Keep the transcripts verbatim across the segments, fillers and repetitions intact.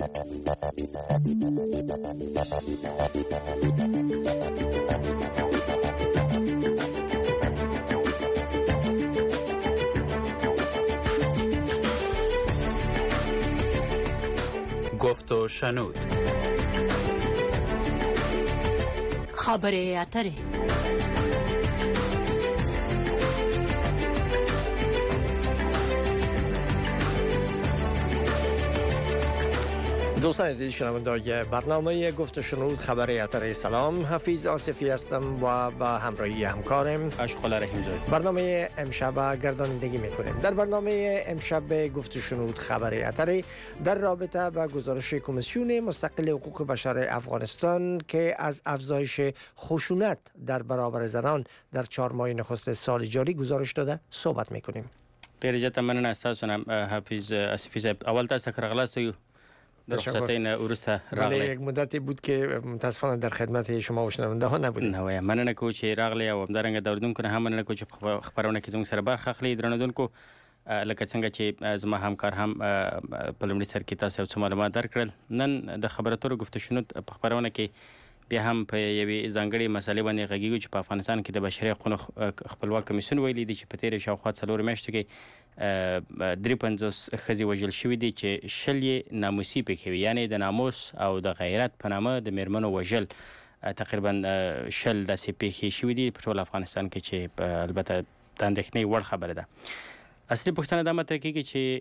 گفت و شنود. خبر اتره. دوستان عزیز شنوندگان برنامه گفت و شنود خبر اتر سلام، حفیظ آصفی هستم و با همراهی همکارم اشغال رحیمزاده برنامه امشب گردانندگی میکنیم. در برنامه امشب گفت و شنود خبر اتر در رابطه با گزارش کمیسیون مستقل حقوق بشر افغانستان که از افزایش خشونت در برابر زنان در چهار ماه نخست سال جاری گزارش داده صحبت میکنیم. ډیر زیاته مننه تاسو نه حفیظ آصفی صاحب. اول تاسو خرغلاست یو در رخصتین ورسته راغلی. یک مدتی بود که متاسفانه در خدمت شما و شنونده ها نبودیم. نه وای مننه کو چې راغلی او همدارنګه د اردوونکو نه هم مننه کو چې خبرونه کې زموږ سره برخه اخلي. درنودونکو لکه څنګه چې زما همکار هم په لومړي سر کې تاسو څه معلومات درکړل. نن د خبرو اترو گفت و شنود په خبرونه کې بیا هم په یوې ځانګړې مسلې باندې غږیږو چې په افغانستان کې د بشري حقوقو خپلواک کمیسیون ویلي دی چې په تېرې شاوخوا څلورو میاشتو کې درې پنځوس ښځې وژل شوي دي چې شل یې ناموسي پکې وي، یعنې د ناموس او د غیرت په نامه د میرمنو وژل. تقریبا شل داسې پیښې شوي دي په ټول افغانستان کې چې البته د اندېښنې وړ خبره ده. اصلي پوښتنه دا مطرح کېږي چې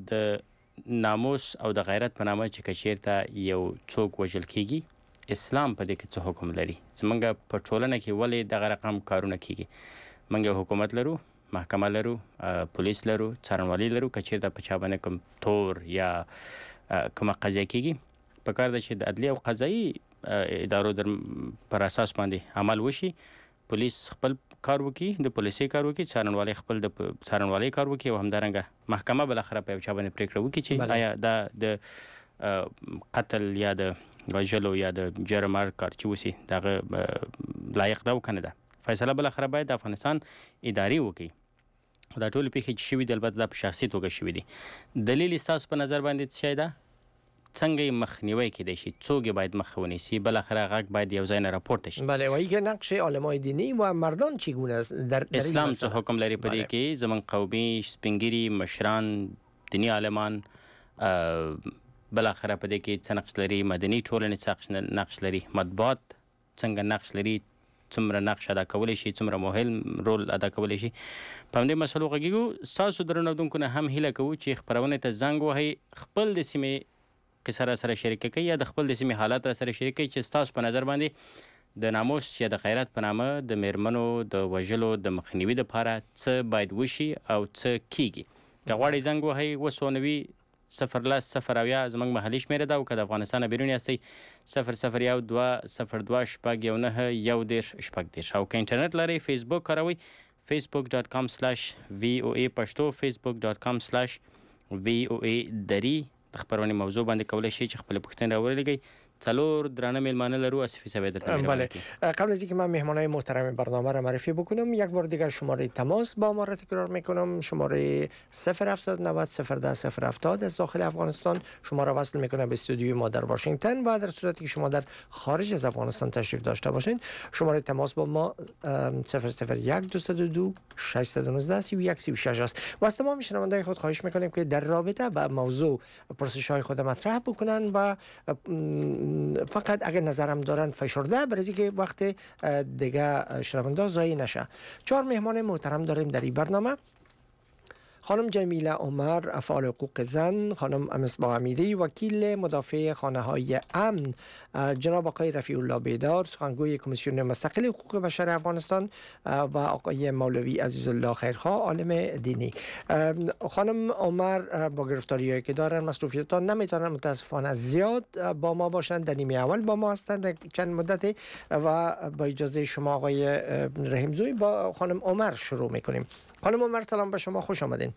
د ناموس او د غیرت په نامه چې که چېرته یو څوک وژل کېږي، اسلام په دې کې څه حکم لري؟ زمونږ په ټولنه کې ولې دغه رقم کارونه کېږي؟ موږ یو حکومت لرو، محکمه لرو، پولیس لرو، څارنوالي لرو. که چېرته په چا باندې کوم تور یا کومه قضیه کېږي، پکار ده چې د عدلي او قضایي ادارو پر اساس باندې عمل وشي. پولیس خپل کار وکړي، د پولیسي کار وکړي، څارنوالي خپل د څارنوالي کار وکړي او همدارنګه محکمه بالاخره په یو چا باندې پرېکړه وکړي چې آیا دا د قتل یا د وژلو یا د جرم هر کار چې وشي دغه لایق ده او که نه ده. فیصله بالاخره باید د افغانستان ادارې وکړي. دا ټولې پیښې چې شوي دي البته دا په شخصي توګه شوي دي. دلیل ستاسو په نظر باندې څه شی ده؟ څنګه یې مخنیوی کیدای شي؟ څوک باید مخه ونیسي؟ بالاخره غږ باید یو ځای نه راپورته شي. بله، و اینکه نقش عالمای دینی و مردان چگونه است در اسلام څه حکم لري په دې کې؟ زموږ قومي سپینګیري مشران، دیني عالمان بالاخره په دې کې څه نقش لري؟ مدني ټولنې څه نقش لري؟ مطبوعات څنګه نقش لري؟ څومره نقش ادا کولی شي؟ څومره مهم رول ادا کولی شي؟ په همدې مسلو غږیږو. ستاسو درنودونکو نه هم هیله کوو چې خپرونې ته زنګ وهئ، خپل د سیمې قصه را سره شریکه کړئ یا د خپل د سیمې حالات را سره شریک کړئ چې ستاسو په نظر باندې د ناموس یا د غیرت په نامه د میرمنو د وژلو د مخنیوي دپاره څه باید وشي او څه کیږي. که غواړئ زنګ وهئ اووه سوه نوي صفر لس صفر اویا زموږ محلي شمېره ده، او که د افغانستان نه بیرون یاستئ صفر صفر یو دوه صفر دوه شپږ یو نهه یو دېرش شپږ دېرش. او که انټرنټ لرئ فیسبوک کاروئ، فیسبوک ډاټ کام سلاش وی او ای پښتو، فیسبوک ډاټ کام سلاش وی او ای دري. د خپرونې موضوع باندې کولی شئ چې خپلې پوښتنې راولېږئ. څلور درانه میلمانه لرو. آصفی صاحب درته بله، قبل از اینکه من مهمانای محترم برنامه را معرفی بکنم یک بار دیگر شماره تماس با ما را تکرار میکنم. شماره صفر هفتصد و نود صفر ده صفر هفتاد از داخل افغانستان شما را وصل میکنه به استودیوی ما در واشنگتن و در صورتی که شما در خارج از افغانستان تشریف داشته باشین شماره تماس با ما صفر صفر یک دویست و دو ششصد و نوزده سی و یک سی و شش است. و از تمام شنوندگان خود خواهش میکنیم که در رابطه با موضوع پرسش های خود مطرح بکنن و فقط اگر نظرم دارن فشرده برای که وقت دیگه شنونده ضایع نشه. چهار مهمان محترم داریم در این برنامه. خانم جمیله عمر، فعال حقوق زن، خانم مصباح امیری، وکیل مدافع خانه های امن، جناب آقای رفیع الله بیدار، سخنگوی کمیسیون مستقل حقوق بشر افغانستان و آقای مولوی عزیزالله خیرخواه، عالم دینی. خانم عمر با گرفتاری‌هایی که دارن، مصروفیت‌ها، نمیتونن متاسفانه زیاد با ما باشن. در نیمه اول با ما هستن چند مدت و با اجازه شما آقای رحیمزوی با خانم عمر شروع میکنیم. خانم عمر سلام به شما، خوش آمدین.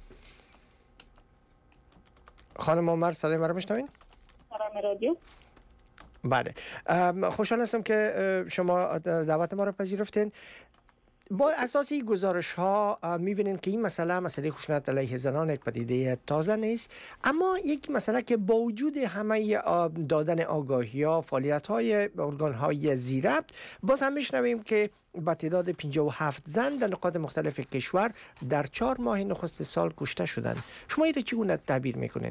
خانم عمر صدای ما رو میشنوین؟ سلام رادیو. بله، خوشحال هستم که شما دعوت ما رو پذیرفتین. با اساس این گزارش ها میبینین که این مسئله مسئله خشونت علیه زنان یک پدیده تازه نیست، اما یک مسئله که با وجود همه دادن آگاهی ها، فعالیت های ارگان های زیربط، باز هم میشنویم که با تعداد پنجاه و هفت زن در نقاط مختلف کشور در چهار ماه نخست سال کشته شدند. شما این چگونه تعبیر میکنین؟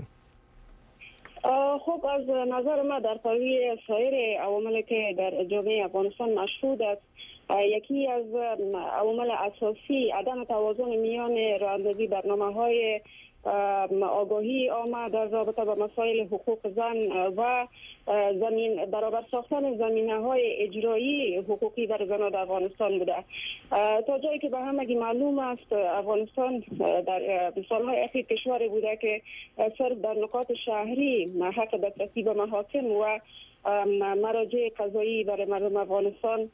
خب از نظر ما در پاوی سایر عواملی که در جامعه افغانستان مشهود است، یکی از عوامل اساسی عدم توازن میان راه اندازی برنامه‌های آگاهی عامه در رابطه با مسائل حقوق زن و زمین برابر ساختن زمینه‌های اجرایی حقوقی در زنان در افغانستان بوده. تا جایی که به همگی معلوم است، افغانستان در سالهای اخیر کشوری بوده که صرف در نقاط شهری حق دسترسی به محاکم و مراجع قضایی برای مردم افغانستان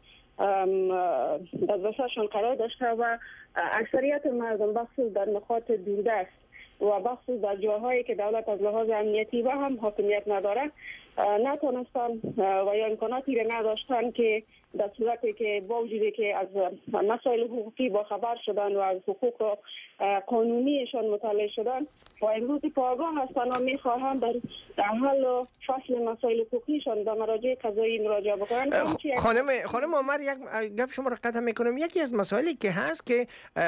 دسترسیشان قرار داشته و اکثریت مردم بخصوص در نقاط دوردست و بخصوص در جاهایی که دولت از لحاظ امنیتی و هم حاکمیت نداره نتونستن و یا امکاناتی را نداشتن که در صورتی که با وجودی که از مسائل حقوقی با خبر شدن و از حقوق قانونیشان مطلع شدن و امروز پاگاه هستن و میخواهند در حل و فصل مسائل حقوقیشان به مراجع قضایی مراجعه بکنن. خانم خانم عمر، یک گپ شما را قطع میکنم. یکی از مسائلی که هست که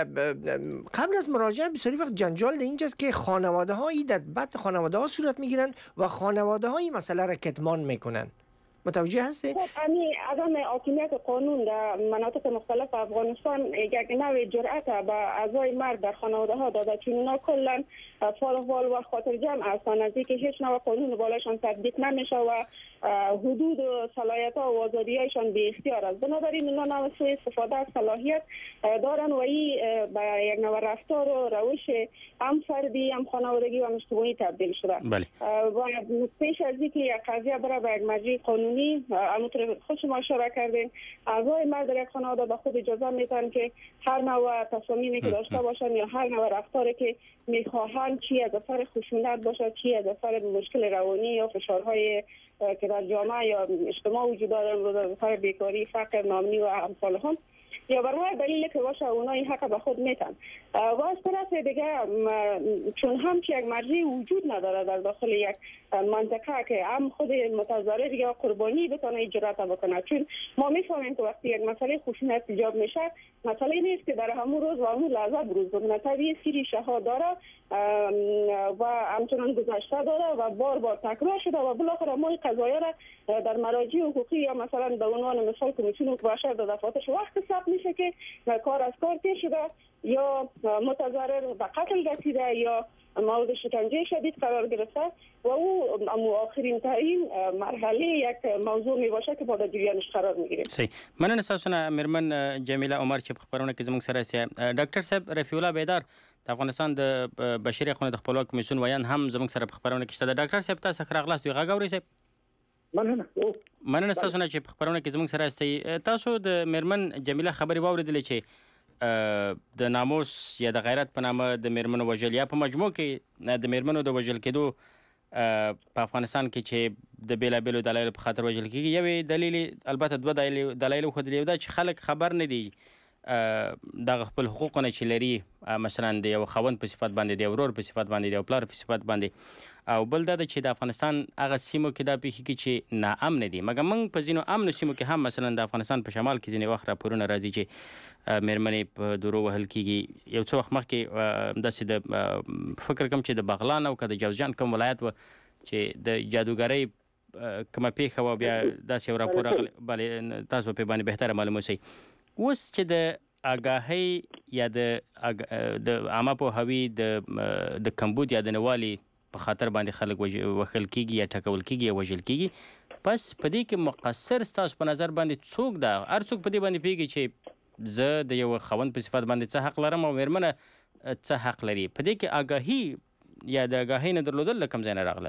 قبل از مراجعه بسیاری وقت جنجال اینجاست که خانواده هایی در بطن خانواده ها صورت میگیرن و خانواده های مسئله را کتمان میکنن. متوجه هستی؟ خب امی عدم حاکمیت قانون در مناطق مختلف افغانستان یک نوع جرأت به اعضای مرد در خانواده ها داده، چون اونا کلا فارغ و خاطر جمع هستند، از اینکه هیچ نوع قانون بالایشان تطبیق نمیشه و حدود و صلاحیت ها و آزادی‌هایشان به اختیار است. بنابراین اونا نوع سوء استفاده از صلاحیت دارن و این به یک نوع رفتار و روش هم فردی هم خانوادگی و هم اجتماعی تبدیل شده. بله. و پیش از اینکه یک قضیه بره به یک مرجع قانونی، همونطور خود شما اشاره کردین، اعضای مرد در یک خانواده به خود اجازه میتن که هر نوع تصمیمی که داشته باشن یا هر نوع رفتاری که میخواهن، چی از اثر خشونت باشه، چی از اثر مشکل روانی یا فشارهای که در جامعه یا اجتماع وجود داره، از اثر بیکاری، فقر، ناامنی و امثال هم، یا برای دلیلی که باشه اونا این حق به خود میتن. و از طرف دیگه چون هم که یک مرجع وجود نداره در داخل یک منطقه که هم خود متضرر یا قربانی بتونه اجرات بکنه، چون ما میفهمیم که وقتی یک مسئله خشونت ایجاد میشه، مسئله نیست که در همون روز و همون لحظه بروز بکنه. طبیعی سری شهادت داره و همچنان گذشته داره و بار بار تکرار شده و بالاخره ما این قضایا را در مراجع حقوقی یا مثلا به عنوان مثال کمیسیون باشه در دفعاتش وقت ثبت میشه که کار از کار پیش شده یا متضرر به قتل رسیده یا مورد شکنجه شدید قرار گرفته و او آخرین ترین مرحله یک موضوع می باشه که با در جریانش قرار میگیره. صحیح. مننه تاسو نه میرمن جمیله عمر چې په خبرونه کې زموږ سره سي ډاکټر صاحب رفیع الله بیدار د افغانستان د بشري حقوقو د خپلواک کمیسیون ویان هم زموږ سره په خبرونه کې شته. ډاکټر صاحب تاسو راغلاست، غږ اورئ صاحب؟ مننه. مننه تاسو نه چې په خبرونه کې زموږ سره سي. تاسو د میرمن جمیله خبري واوریدلې چې د ناموس یا د غیرت په نامه د میرمنو وژل یا په مجموع کې د میرمنو د وژل کېدو په افغانستان کې چې د بیلابیلو دلایلو په خاطر وژل کېږي، یو دلیل البته دوه دلایل خو دی دا چې خلک خبر نه دي د خپل حقوقونه چې لري، مثلا د یو خاوند په صفت باندې، د ورور په صفت باندې، د پلار په صفت باندې، او بل دا چې د افغانستان هغه سیمو کې دا پیښې کې چې ناامن دي. مګر موږ په ځینو امن سیمو کې هم مثلا د افغانستان په شمال کې ځینې وخت راپورونه راځي چې میرمنې په دورو وهل کېږي. یو څه وخت مخکې داسې د فکر کوم چې د بغلان او که د جوزجان کوم ولایت و چې د جادوګرۍ کومه پیښه وه، بیا داسې یو راپور راغلی، بلې تاسو په باندې بهتره معلوم اوسئ. اوس چې د آګاهۍ یا د عامه پوهاوي د کمبود یا د نوالي په خاطر باندې خلک وښل کېږي یا ټکول کېږي یا وژل کېږي، پس په دې کې مقصر ستاسو په نظر باندې څوک ده؟ هر څوک په دې باندې پوهېږي چې زه د یو خاوند په صفت باندې څه حق لرم او میرمنه څه حق لري. په دې کې آګاهي یا د آګاهۍ نه درلودل له کوم ځای نه راغلل؟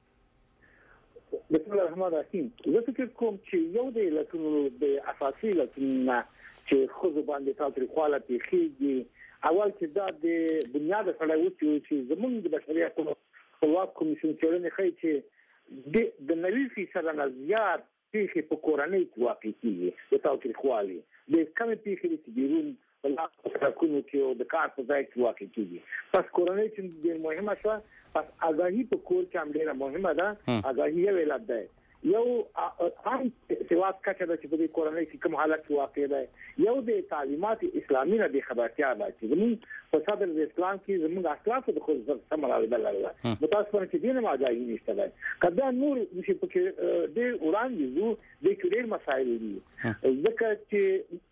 بسم الله الرحمن الرحیم. زه فکر کوم چې یو د علتونو د اساسي علتونو چې ښځو باندې تاوتریخواله پیښیږي، اول چې دا د بنیاد سره وچو چې زمونږ د بشري حقوقو خپلواک کمیسیون څېړنې ښیي چې د نوي فیصد نه زیات پیښې په کورنۍ کې واقع کېږي د تاوتریخوالي. د کمې پیښې چې بیرون سرکونو کې او د کار په ځای کې واقع کیږي. پس کورنۍ چې ډېر مهمه شوه، پس آگاهی په کور کې هم ډېره مهمه ده. آگاهی یو علت ده. یو عام سواد کچه ده چې په دې کورنۍ کې کوم حالت واقع ده. یو د تعلیمات اسلامي نه د خبرتیا ده چې زموږ په صدر د اسلام کې زموږ اخلاق د خو سم راوړل لري. متاسفانه چې دینه ماجایي نشته ده. کله نور چې په کې ډېر وړاندې زو د کډیر مسایل دي. ځکه چې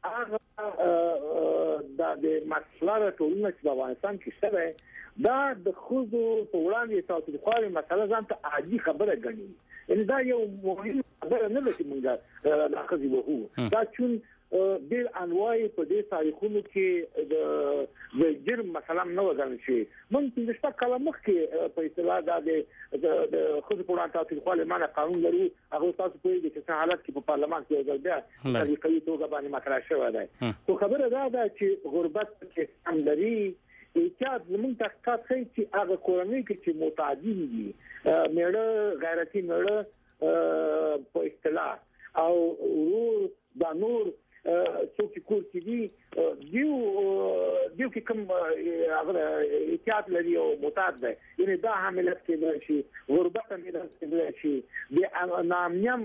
هغه د مسله ټولنه چې په افغانستان کې شته دا د خوځو په وړاندې تاسو مسله ځان ته عادي خبره ګڼي. ان دا یو مهم خبره نه ده چې موږ راخذي وو. دا چون ډېر انواع په دې تاریخونو کې د د جرم مثلا نو ځان شي. مونږ د شپه کله مخکې په اصطلاح دا د د خود په وړاندې تاسو خو له معنا قانون لري. هغه تاسو په دې چې حالت کې په پارلمان کې یو ځل بیا طریقې توګه باندې مطرح شوی دی. خو خبره دا ده چې غربت کې هم لري. احتیاط زموږ تحقیقات ښیي چې هغه کورنۍ کې چې متعدد دي، میړه غیرتي میړه په اصطلاح او ورور دا نور څوک کور کې دي دیو دیو کې کوم هغه احتیاط لري او معتاد دی. یعنی دا حاملت کېدای شي، غربت هم کېدای شي، د نامنیم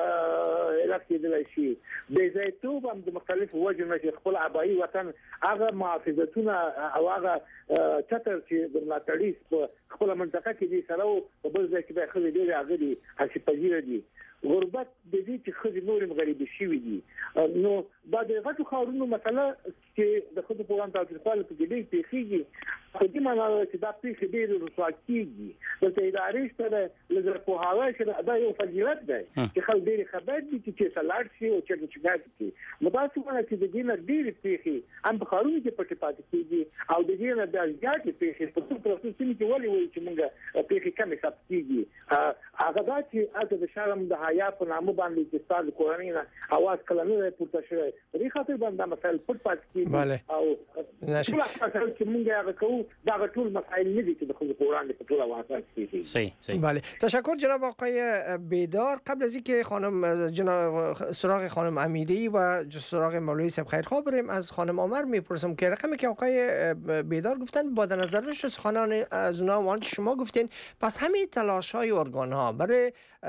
علت کېدای شي، د زیتوب هم د مختلفو وجو نه چې خپل آبایي وطن هغه محافظتونه او هغه چتر چې د ملاتړي په خپل منطقه کې دي سره او بل ځای کې به خلک ډېر هغه دي هڅې پذیره دي. غربت د دې چې خځې نورې غریبې شوي دي. نو دا د غټو ښارونو مسله چې د ښځو په وړاندې تاوتریخوالی پکې ډېر پېښېږي. په دې معنا چې دا پېښې ډېرې رسوا کېږي. دلته ادارې شته ده، له زړه پوهاوی شته، دا یو فضیلت دی چې خلک ډېرې خبر دي چې چېرته لاړ شي او چېرته شکایت وکړي. متاسفانه چې د دې نه ډېرې پېښې هم په ښارونو کې پټې پاتې کېږي او د دې نه بیا زیاتې پېښې په څو پرستو سیمو کې ولې وایي چې موږ پېښې کمې ثبت کېږي. هغه دا چې هلته د شرم د حیا په نامه باندې چې ستاسو کورنۍ نه اواز کله نه پورته شوی. په دې خاطر باندې دا مسایل پټ پاتې کېږي او ټول مسایل چې موږ هغه کوو دا ټول مسایل نه دي چې د خلکو په وړاندې په ټول افغانستان کې کېږي. صحیح صحیح. بله، تشکر جناب آقای بیدار. قبل از اینکه خانم جناب سراغ خانم امیری و سراغ مولوی صاحب خیرخواه بریم، از خانم عمر میپرسم که رقمی که آقای بیدار گفتن با نظر داشت سخنان از اونا وان شما گفتین، پس همین تلاش‌های ارگان‌ها برای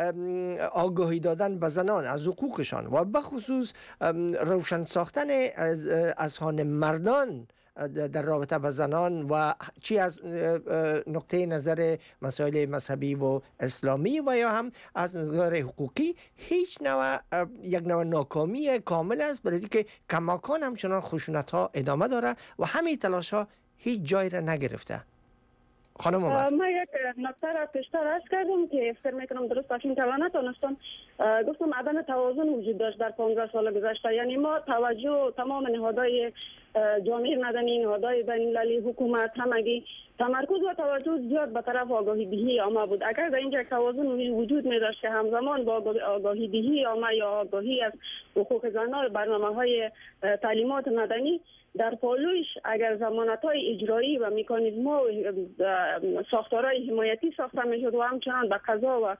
آگاهی دادن به زنان از حقوقشان و به خصوص روشن ساختن از اذهان مردان در رابطه با زنان و چی از نقطه نظر مسائل مذهبی و اسلامی و یا هم از نظر حقوقی هیچ نوع یک نوع ناکامی کامل است، برای اینکه کماکان همچنان خشونت ها ادامه داره و همین تلاش ها هیچ جایی را نگرفته. خانم عمر، ما یک نکته را پیشتر عرض کردم که فکر میکنم درست تشکیل توانه تونستم. گفتم عدم توازن وجود داشت در پانزده سال گذشته. یعنی ما توجه تمام نهادهای جامعه مدنی، نهادهای بین‌المللی، حکومت همگی تمرکز و توجه زیاد به طرف آگاهی دهی عامه بود. اگر در اینجا توازن وجود می داشت که همزمان با آگاهی دهی عامه یا آگاهی از حقوق زنان، برنامه‌های تعلیمات مدنی در پالویش اگر ضمانت‌های اجرایی و مکانیزم‌ها و ساختارهای حمایتی ساخته می‌شد و همچنان به قضا و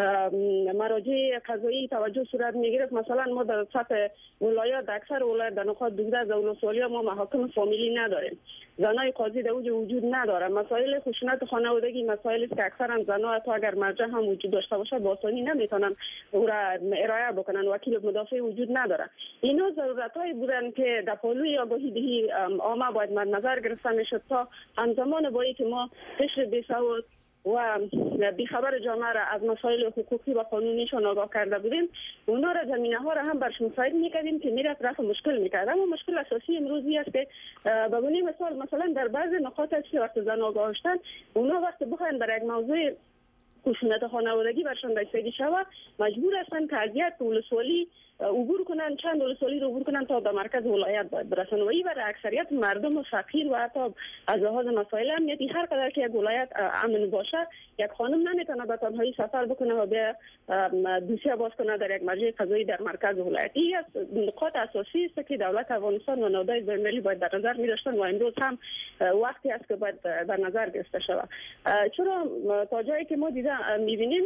مراجع قضایی توجه صورت می‌گرفت. مثلا ما در سطح ولایات، در اکثر ولایات در نقاط دیگر دولت‌ولیا ما محاکم فامیلی نداریم. زنای قاضی در اوج وجود نداره. مسائل خشونت خانوادگی مسائلی است که اکثرا زنها تا اگر مرجع هم وجود داشته باشه با آسانی نمیتونن او را ارائه بکنن. وکیل مدافع وجود نداره. اینا ضرورت‌هایی بودن که در پالوی آگاهی دهی عامه باید مد نظر گرفته میشد تا همزمان با اینکه ما قشر بی‌سواد و بیخبر جامعه را از مسائل حقوقی و قانونیشان آگاه کرده بودیم، اونا را زمینه ها را هم برش مساعد میکردیم که میرفت رفع مشکل میکرد. اما مشکل اساسی امروزی است که به گونه مثال مثلا در بعض نقاط است که وقت زن آگاه هستند، اونا وقت بخواین برای یک موضوع خشونت خانوادگی برشان رسیدگی شود مجبور هستند که از یک ولسوالی عبور کنن، چند ولسوالی رو عبور کنن تا به مرکز ولایت باید برسن و این برای اکثریت مردم فقیر و حتی از لحاظ مسائل امنیتی هر قدر که یک ولایت امن باشه یک خانم نمیتونه به تنهایی سفر بکنه و به دوسیه باز کنه در یک مرجع قضایی در مرکز ولایت. این از نقاط اساسی است که دولت افغانستان و نهادهای بین‌المللی باید در نظر می‌داشتن و امروز هم وقتی است که باید در نظر گرفته شود. چرا تا جایی که ما دیده می‌بینیم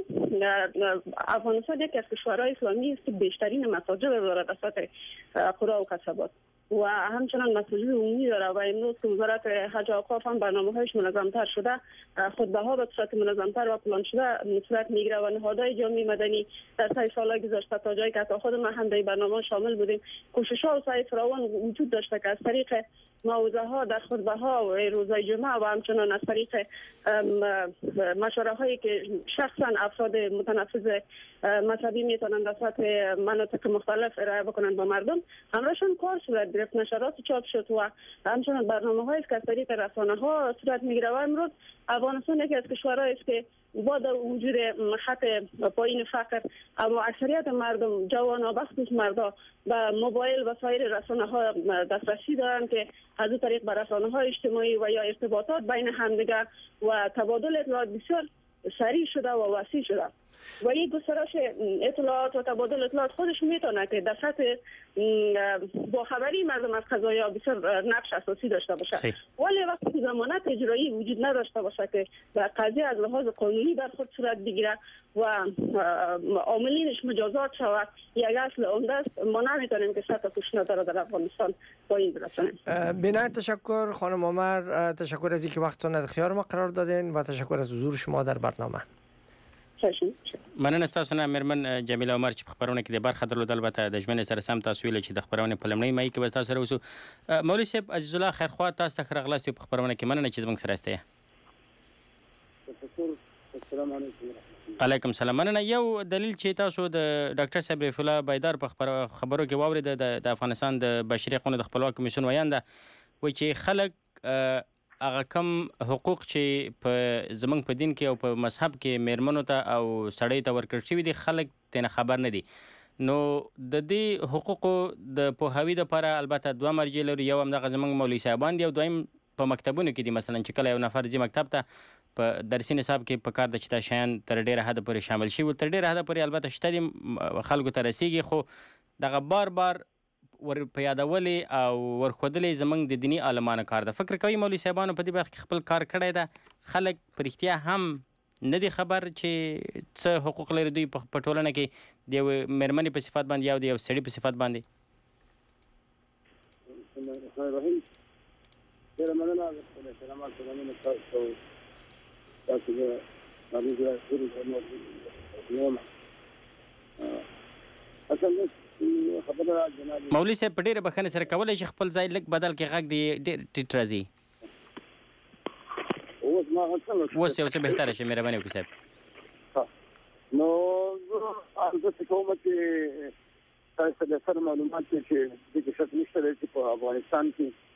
افغانستان یک از کشورهای اسلامی است که بیشترین مساجد دارد در سطح قرى و قصبات. و همچنان مسئولیت عمومی داره و امروز که وزارت حج و اوقاف هم برنامه‌هایش منظم‌تر شده، خطبه‌ها به صورت منظم‌تر و پلان شده صورت میگیره و نهادهای جامعه مدنی در سه سال گذشته تا جایی که تا خود ما هم در برنامه شامل بودیم، کوشش‌ها و سعی فراوان وجود داشته که از طریق موعظه‌ها در خطبه‌ها و روزهای جمعه و همچنان از طریق مشوره‌هایی که شخصا افراد متنفذ مذهبی میتونن در سطح مناطق مختلف ارائه بکنن با مردم، همراهشان کار صورت گرفت، نشرات چاپ شد و همچنان برنامه‌هایی که از طریق رسانه‌ها صورت میگیره و امروز افغانستان یکی از کشورهایی است که با در وجود خط پایین فقر اما اکثریت مردم جوان و بخصوص مردا به موبایل و سایر رسانه‌ها دسترسی دارند که از اون طریق به رسانه‌های اجتماعی و یا ارتباطات بین همدیگر و تبادل اطلاعات بسیار سریع شده و وسیع شده و این گسترش اطلاعات و تبادل اطلاعات خودش میتونه که در سطح با خبری مردم از قضایا بسیار نقش اساسی داشته باشه، ولی وقتی که ضمانت اجرایی وجود نداشته باشه که در قضیه از لحاظ قانونی در خود صورت بگیره و عاملینش مجازات شود، یک اصل عمده است. ما نمیتونیم که سطح خشونت را در افغانستان پایین برسانیم. بنای تشکر خانم عمر، تشکر از اینکه وقتتون در اختیار ما قرار دادین و تشکر از حضور شما در برنامه. مننه ستاسو نه مېرمن جمیله عمر چې په خپرونه کې د برخه درلود. البته د ژمنې سره سم تاسو ویل چې د خپرونې په لومړۍ مای کې به تاسو سره اوسو. مولوي صاحب عزیز الله خیرخوا، تاسو ته ښه راغلاست په خپرونه کې. مننه چې زموږ سره یاست. السلام علیکم. علیکم السلام. مننه. یو دلیل چې تاسو د ډاکټر صاحب رفیع الله بیدار په خبرو کې واورید د افغانستان د بشري حقوقو د خپلواک کمیسیون ویانده وایي چې خلک هغه کم حقوق چې په زمنګ په دین کې او په مذهب کې میرمنو ته او سړی ته ورکړل شوي دي، خلک ترې خبر نه دي. نو د دې حقوقو د پوهاوي دپاره البته دوه مرجع لرو، یو همدغه زموږ مولوي صاحبان دي او دویم په مکتبونو کې دي. مثلا چې کله یو نفر ځي مکتب ته په درسي نصاب کې په کار ده چې دا شیان تر ډېره حده پورې شامل شي، تر ډېره حده پورې البته شته دي، خلکو ته رسیږي، خو دغه بار بار ور په یادولې او ورښودلې زموږ د دیني عالمانو کار ده. فکر کوي مولوي صاحبانو په دې برخه کې خپل کار کړی ده؟ خلک په رښتیا هم نه دي خبر چې څه حقوق لري دوی په ټولنه کې د یوې مېرمنې په صفت باندې یا د یو سړي په صفت باندې؟ بسم الله الرحمن الرحیم. ډېره مننه د احترامات سلامونه تاسو تاسو ته مولوي صاحب په ډېره بښنې سره کولی شي خپل ځای لږ بدل کې غږ دی ډېر ټیټ راځي. اوس یو څه بهتره شي، مهرباني وکړئ صاحب. نو زه همداسې کوم چې تاسو ته د سر معلومات دی چې دې کې شک نشته دی چې په افغانستان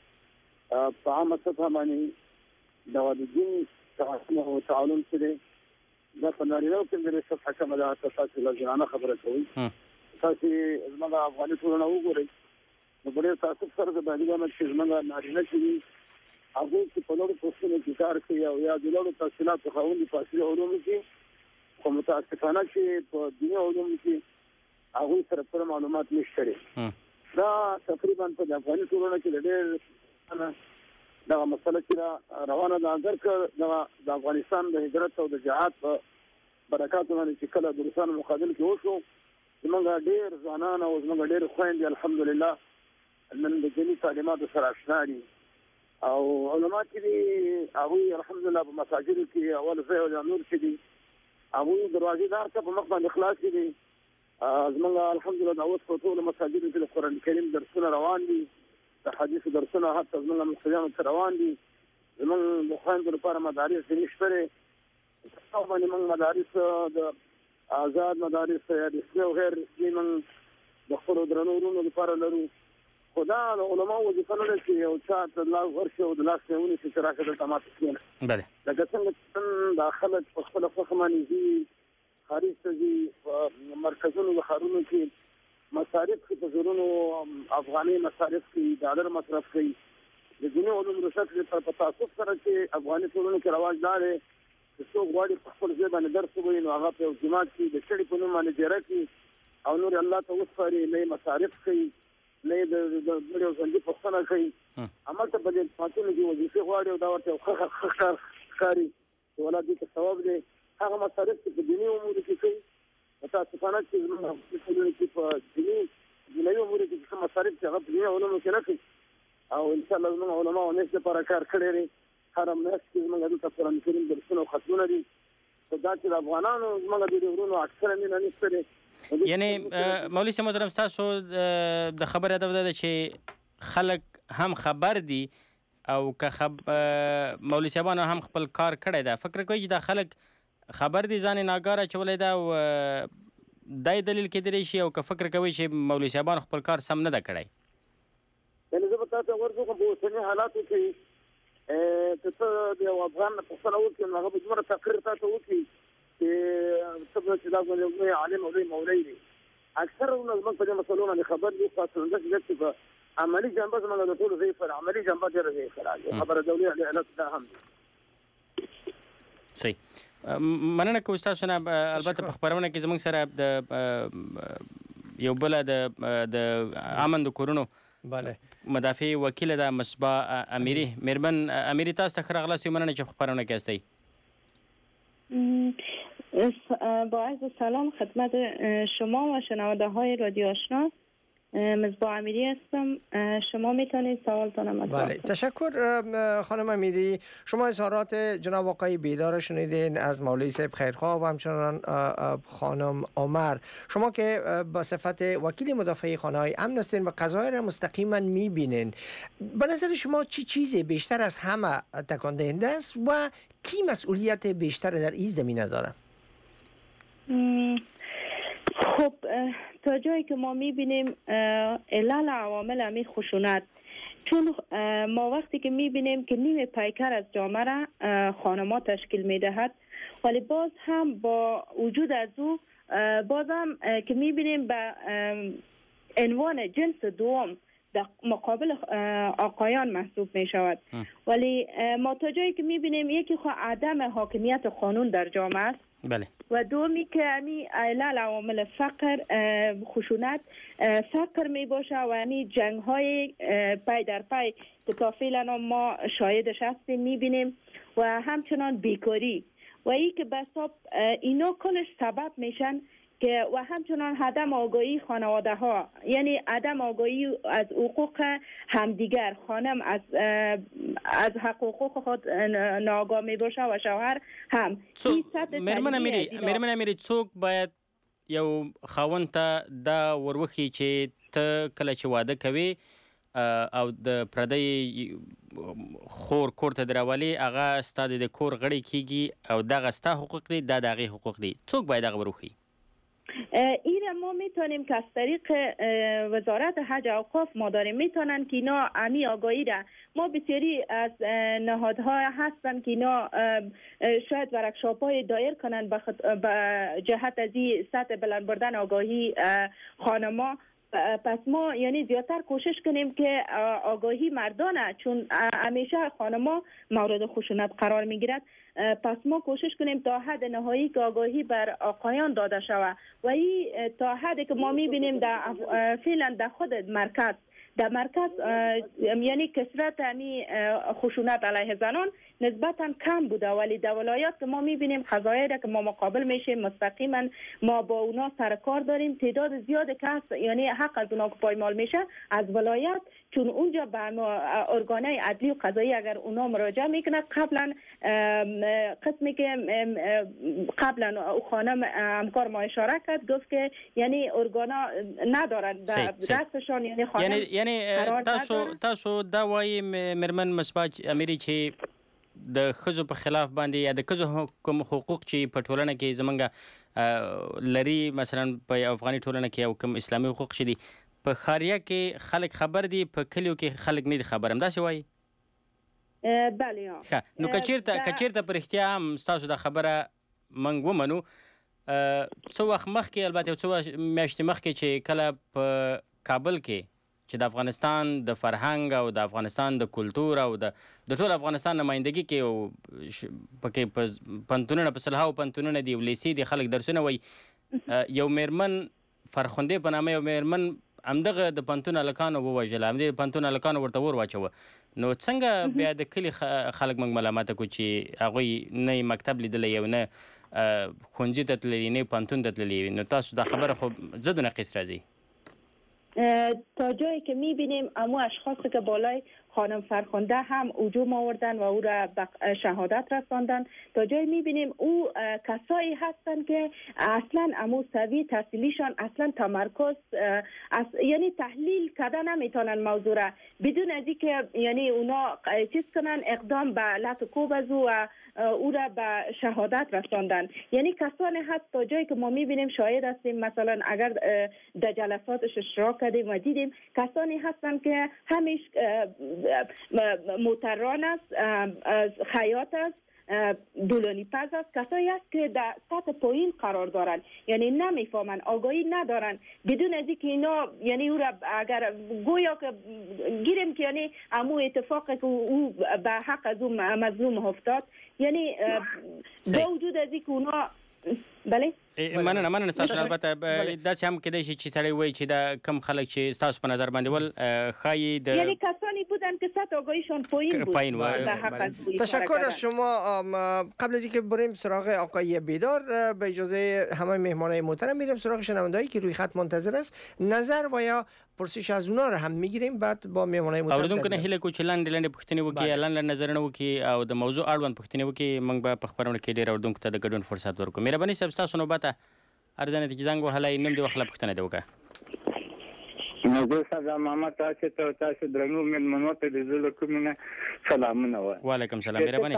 کې په عامه سطحه باندې د دین تعصب او تعلم چې دی دا په نارینه‌و کې د سطحه کمه ده. تاسو له ځانه خبره کوئ، تاسو زموږ افغاني ټولنه وګورئ، نو په ډېر تاسف سره د باندې باندې چې زموږ نارینه چې دي هغوی چې په لوړو پوستونو کې کار کوي او یا د لوړو تحصیلاتو خاوند دي په عصري علومو کې، خو متاسفانه چې په دیني علومو کې هغوی سره پوره معلومات نشته دی. دا تقریبا په د افغاني ټولنه کې د ډېر دغه مسله چې روانه ده. اگر که د افغانستان د هجرت او د جهاد په برکاتو باندې چې کله د روسانو مقابل کې وشو، زمونږ ډېر ځوانان او زمونږ ډېر خویندې الحمدلله نن د دیني تعلیماتو سره اشنا دي او علما چې دي هغوی الحمدلله په مساجدو کې اول ځای او نور چې دي هغوی دروازې د هر څه په مخ باندې خلاصې دي. زمونږ الحمدلله د اوس په ټولو مساجدو کې د قرآن کریم درسونه روان دي، د حدیثو درسونه حتی زمونږ مقتدیانو ته روان دي. زمونږ د خویندو لپاره مدارس دیني شته دی، او باندې موږ مدارس د آزاد مدارس یا رسمي او غیر رسمي موږ د خپلو درنو وروڼو لپاره لرو. خو دا د علماو وظیفه نه ده چې یو چا ته لاس ورشي او د لاس نه ونیسي چې راشه دلته ماته کښېنه. لکه څنګه چې دا خلک په خپله خوښه باندې ځي، خارج ته ځي، په مرکزونو د ښارونو کې مصارف کوي، په زرونو افغاني مصارف کوي، ډالر مصرف کوي. د دیني علومو رشد په تعصب سره چې افغاني ټولنو کې رواج دا دی چې څوک غواړي په خپل ځای باندې درس ووایي نو هغه په یو جومات کې د شړي په نوم باندې دیره کړي او نور الله ته وسپاري، نه یې مصارف کوي، نه یې د بل یو ژوندي پوښتنه کوي. همالته په دې جوماتونو کې وظیفې غواړي او دا ورته یو ښه ښه کار ښکاري چې والله دې ته ثواب دی. هغه مصارف چې په دیني امورو کې کوي، متاسفانه چې زموږ ټولنه کې په دیني دنیوي امور کې کوم مصارف چې هغه په دنیا علومو کې نه کوي او ان شاء الله زموږ علما او نس لپاره کار کړی دی هر میاشت کې زموږ دلته قرآن کریم درسونه او ختمونه دي دا چې د افغانانو زموږ د ورونو اکثره مینه نشته دی. یعنی مولوي صاحب محترم تاسو د خبره ده چې خلک هم خبر دي او که خب مولوي صاحبانو هم خپل کار کړی ده فکر کوي چې دا خلک خبر دي ځان ناګاره چولې ده او دای دلیل کېدلی شي او که فکر کوي چې مولوي صاحبانو خپل کار سم نه ده کړی. یعنې زه به تا ته ورځو کوم په اوسني حالاتو کې که ته د یو افغان نه پوښتنه وکړې نو هغه به دومره تقریر تا ته وکړي چې ته به چې دا لوی عالم او لوی مولوي دی. اکثره زموږ په دې مسلو باندې خبر دي خو اصل همداسې ده چې عملي جنبه زموږ د ټولو ضعیفه ده عملي جنبه ډېره ضعیفه راځي خبره دولي اعلانات دا هم دي. صحیح مننه کوم تاسو نه البته په خبرونه کې زموږ سره د یو بل د د امن د کورونو بله مدافع وکیل د مصباح امیری مهربان امیری تاسو ته خراغلاست مننه چې خبرونه کې هستئ. با عرض سلام خدمت شما و شنونده های رادیو آشنا مصباح امیری هستم. شما میتونید سوالتان مطرح بله تشکر خانم امیری. شما اظهارات جناب آقای بیدار شنیدین از مولوی صاحب خیرخواه و همچنان خانم عمر. شما که با صفت وکیل مدافع خانه های امن هستین و قضایا را مستقیما میبینین به نظر شما چی چیزی بیشتر از همه تکان دهنده است و کی مسئولیت بیشتر در این زمینه داره؟ خب تا جایی که ما میبینیم علل عوامل همین خشونت چون ما وقتی که میبینیم که نیمه پیکر از جامعه را خانما تشکیل میدهد ولی باز هم با وجود از او باز هم که میبینیم به عنوان جنس دوم در مقابل آقایان محسوب می شود ولی ما تا جایی که میبینیم یکی خو عدم حاکمیت قانون در جامعه است بله و دومی که همی علل عوامل فقر خشونت فقر می باشه و همی جنگ های پای در پای که تا فعلا ما شاهدش هستیم می بینیم و همچنان بیکاری و ای که بساب اینا کلش سبب میشن که و همچنان عدم آگاهی خانواده ها یعنی عدم آگاهی از حقوق همدیگر خانم از از حقوق خود ناآگاه می باشه و شوهر هم مېرمن امیری مېرمن امیری څوک باید یو خاوند ته دا وروخي چې ته کله چې واده کوي او د پردی خور کور ته دراولي هغه ستاد د کور غړي کیږي او دغه ستا حقوق دي دا دغه حقوق دي څوک باید هغه وروخي؟ این را ما میتونیم که از طریق وزارت حج و اوقاف ما داریم میتونن که اینا امی آگاهی را ما بسیاری از نهادها هستن که اینا شاید ورکشاپ های دایر کنن به جهت از این سطح بلند بردن آگاهی خانما پس ما یعنی زیادتر کوشش کنیم که آگاهی مردانه چون همیشه خانما مورد خشونت قرار میگیرد پس ما کوشش کنیم تا حد نهایی که آگاهی بر آقایان داده شود و این تا حدی که ما میبینیم در فعلا در خود مرکز در مرکز یعنی کثرت یعنی خشونت علیه زنان نسبتا کم بوده ولی در ولایات که ما میبینیم قضایایی را که ما مقابل میشیم مستقیما ما با اونا سر کار داریم تعداد زیاد که هست یعنی حق از اونا که پایمال میشه از ولایت چون اونجا به ارگانهای عدلی و قضایی اگر اونا مراجعه میکنه قبلا قسمی که قبلا او خانم همکار ما اشاره کرد گفت که یعنی ارگانا ندارن در دستشان یعنی خانم یعنی یعنی تاسو تاسو دا وایي مېرمن مصباح امیری چې د ښځو په خلاف باندې یا د ښځو کوم حقوق چې په ټولنه کې زمونږ لري مثلا په افغاني ټولنه کې او کوم اسلامي حقوق چې دي په ښاریه کې خلک خبر دي په کلیو کې خلک نه دي خبر همداسې وایي؟ بله ښه نو که چېرته که چېرته په رښتیا هم ستاسو دا خبره موږ ومنو څه وخت مخکې البته یو څه میاشتې مخکې چې کله په کابل کې چې د افغانستان د فرهنګ او د افغانستان د کلتور او د د ټول افغانستان نمایندګي کې او پکې پنتونونه په سلهاو پنتونونه دي ولیسي دي خلک درسونه وایي یو مېرمن فرخندې په نامه یو مېرمن همدغه د پنتون هلکانو ووژله همدې د پنتون هلکانو ورته اور واچوه نو څنګه بیا د کلي خلک موږ ملامته کړو چې هغوی نه یې مکتب لیدلی او نه ښوونځي ته تللي نه پنتون ته تللي نو تاسو دا خبره خو ضد و نقیص راځي؟ تا جایی که میبینیم اما اشخاصی که بالای خانم فرخنده هم هجوم آوردن و او را به شهادت رساندن، تا جایی میبینیم او کسایی هستند که اصلا امو سوی تحصیلیشان اصلا تمرکز اص... یعنی تحلیل کردن نمیتونن موضوع را بدون از اینکه یعنی اونا چیز کنن اقدام به لط و کوب از او و او را به شهادت رساندن. یعنی کسانی هست تا جایی که ما میبینیم شاهد هستیم، مثلا اگر در جلساتش اشتراک کردیم و دیدیم کسانی هستند که همیش موتران است، خیاط است، دولانی پز است، کسایی است که در سطح پایین قرار دارند، یعنی نمیفهمن، آگاهی ندارن، بدون از اینکه اینا یعنی او را اگر گویا که گیریم که یعنی امو اتفاقی که او به حق از اون مظلوم افتاد، یعنی با وجود از اینکه اونا بله مننه مننه تاسو البته داسې هم کېدای شي چې سړی وایي چې دا کم خلک چې ستاسو په نظر باندې ول ښایي د یعنی کسانی بودن که سطح آگاهیشان پایین بود. پایین تشکر از شما. قبل از اینکه بریم سراغ آقای بیدار، به اجازه همه مهمانای محترم میریم سراغ شنوندهایی که روی خط منتظر است، نظر و یا پرسش از اونا رو هم میگیریم، بعد با مهمانای محترم اوردونکو نه هله کو چې لاندې لاندې پوښتنې وکړي، لاندې نظرونه وکړي او د موضوع اړوند پوښتنې وکړي، موږ به په خبرونه کې ډېر اوردونکو ته د ګډون فرصت ورکړو. مهرباني صاحب تاسو نوبته ارزنه ته زنګ وهلای نیم دی وخت پوښتنه دی وکړه. نو زه محمد تاسو ته تاسو درنو مېلمنو ته د زړه کومه سلامونه وایم. وعلیکم سلام. مهرباني.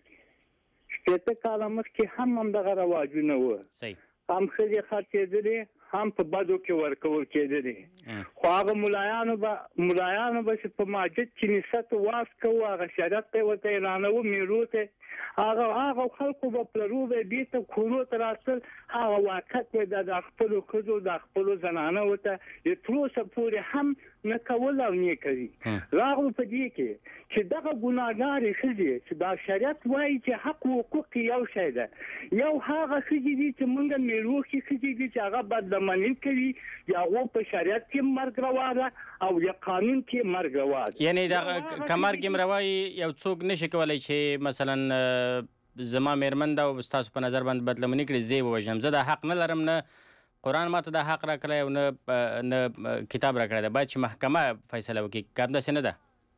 شپږ کاله مخکې هم هم دغه رواجونه و، صحیح، هم ښځې خرڅېدلې هم په بدو کې ورکول کېدلې، خو هغه ملایانو به ملایانو به چې په مسجد کې نصت واس کوو، هغه شریعت ته ورته اعلانوو، میرو ته هغه هغه خلکو به پلرو به بېرته کورو ته راتلل، هغه واقعیت به د خپلو ښځو د خپلو زنانو ته تر اوسه پورې هم نه کول او نه کوي. راغلو په دې کې چې دغه ګناهګارې ښځې چې دا شریعت وایي چې حق و حقوق یو شی ده، یو هغه ښځې دي چې موږ میرو کې ښځې دي چې هغه بدلمني کوي، د هغو په شریعت کې مرګ روا ده او د قانون کې مرګ روا ده. یعنی دا که مرګ هم روا یو څوک نشي کولی چې مثلا زما میرمن ده او ستاسو په نظر باندې بدلمني کړي زه یې ووژنم، زه دا حق نه لرم، نه قرآن ماته دا حق را کړی او نه نه کتاب را کړی ده، باید چې محکمه فیصله وکړي. که همداسې نه ده؟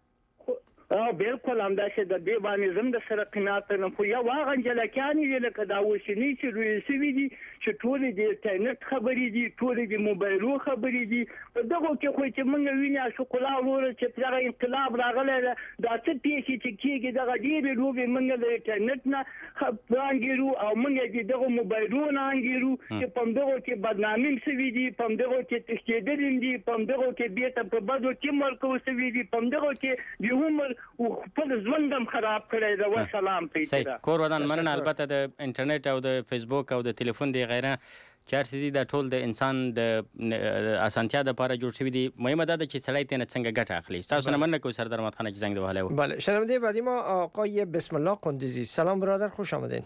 بالکل همداسې د دې باندې زم د سره قناعت لرم، خو یو هغه نجلکیانې دي لکه دا اوسني چې رویې شوي دي چې ټولې د انټرنټ خبرې دي، ټولې د موبایلو خبرې دي، په دغو کې خو چې موږ وینو اشوقلا وروره چې په دغه انقلاب راغلی ده، دا څه پیښې چې کېږي دغه ډېرې لوبې موږ د انټرنټ نه انګېرو او موږ د دغو موبایلو نه انګېرو چې په همدغو کې بدنامي شوي دي، په همدغو کې تښتېدلي دي، په همدغو کې بېرته په بدو کې مرکو شوي دي، په همدغو کې د عمر خپل ژوند هم خراب کړی ده. وسلام صحیح. کور ودان مننه. البته د انټرنیټ او د فیسبوک او د تلیفون دی غیره چې هر څه دي دا ټول د انسان د اسانتیا دپاره جوړ شوي دي، مهمه دا ده چې سړی ترې نه څنګه ګټه اخلي. ستاسو نه مننه کوو سردار احمد خان چې زنګ وهلی و. بله، شنونده بعدی ما آقای بسم الله قندوزی. سلام برادر، خوش آمدین.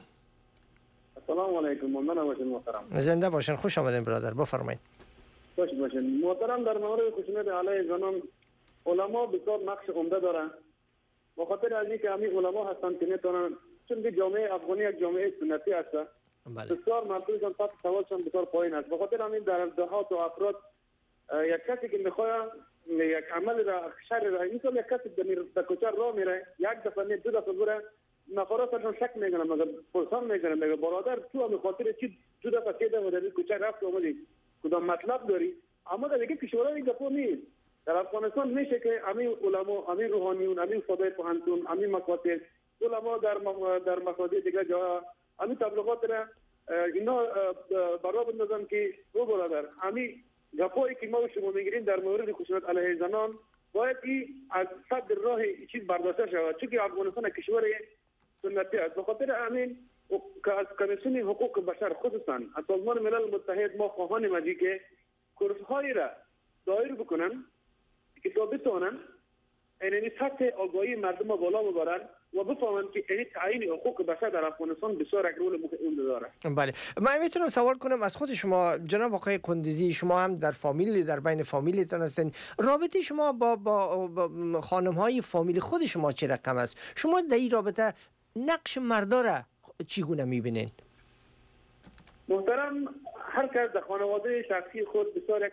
السلام علیکم. ممنون باشین محترم. زنده باشین، خوش آمدین برادر، بفرمایید. خوش باشین محترم. در مورد خشونت علیه زنان علما بسیار نقش عمده دارن، به خاطر از اینکه همین علما هستند که میتونن، چون که جامعه افغانی یک جامعه سنتی است، بسیار مردمشان سطح سوادشان بسیار پایین است، به خاطر همین در دهات و افراد یک کسی که میخواد یک عمل را شر را اینطور یک کسی در کوچه راه میره، یک دفعه نه دو دفعه بره، نفراتشان شک میکنن، مگر پرسان میکنن، میگه برادر تو هم خاطر چی دو دفعه سه دفعه در کوچه رفت اومدی، کدام مطلب داری؟ اما در دیگه کشورهای گپو نیست. در افغانستان میشه که همین علما، همین روحانیون، همین فضای پوهنتون، همین مکاتب، علما در در مساجد دیگه جا همین تبلیغات را اینا برای بندازن که او برادر همین گپایی که ما شما میگیریم در مورد خشونت علیه زنان باید این از صدر راه چیز برداشته شود، چون که افغانستان کشور سنتی است. به خاطر همین که از کمیسیون حقوق بشر خصوصا از سازمان ملل متحد ما خواهان مجی که کورس‌هایی را دایر بکنن که تا بتونن این سطح آگاهی مردم را بالا ببرن و بفهمن که این تعیین حقوق بشر در افغانستان بسیار یک رول مهم داره. بله، من میتونم سوال کنم از خود شما جناب آقای قندوزی، شما هم در فامیل در بین فامیلتون هستین، رابطه شما با با, با خانم های فامیل خود شما چه رقم است؟ شما در این رابطه نقش مردا را چگونه میبینین؟ محترم، هر کس در خانواده شخصی خود بسیار یک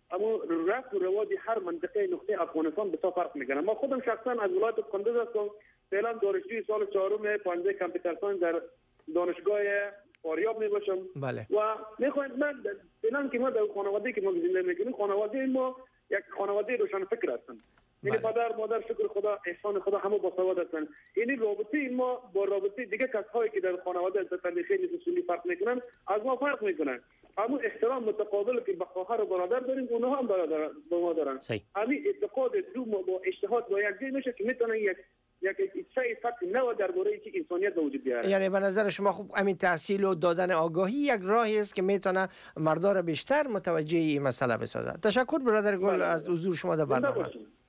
اما رفت و رواج هر منطقه نقطه افغانستان بسیار فرق میکنه. ما خودم شخصا از ولایت قندوز هستم، فعلا دانشجوی سال چهارم پانزده کامپیوتر ساینس در دانشگاه فاریاب می باشم. بله. و میخواید من فعلا که ما در خانواده که ما زنده میکنیم، خانواده ما یک خانواده روشن فکر هستن. یعنی پدر مادر شکر خدا احسان خدا همه باسواد هستن. یعنی رابطه ما با رابطه دیگه کسایی که در خانواده از تاریخی مثل سنی فرق میکنن از ما فرق میکنن. همون احترام متقابل که به خواهر و برادر داریم اونها هم برادر با ما دارن. همین اعتقاد دو با اجتهاد با یک جای میشه که میتونه یک یک چیزی فقط نو درباره که انسانیت به وجود بیاره. یعنی به نظر شما خوب همین تحصیل و دادن آگاهی یک راهی است که میتونه مردا را بیشتر متوجه این مسئله بسازه. تشکر برادر گل از حضور شما در برنامه.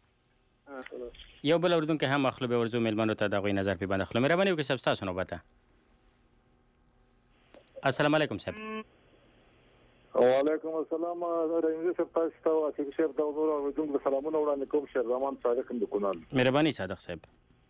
یو بل اردون که هم مخلوب ورزو میلمانو ته دغه نظر پی باندې خلک مهرباني وکړئ صاحب تاسو نوبته. السلام علیکم صاحب. وعلیکم السلام رئیس صاحب تاسو ته او چې شیخ دا نور اردون د سلامونه وړاندې کوم شهر زمان صادق د کونال. مهرباني صادق صاحب.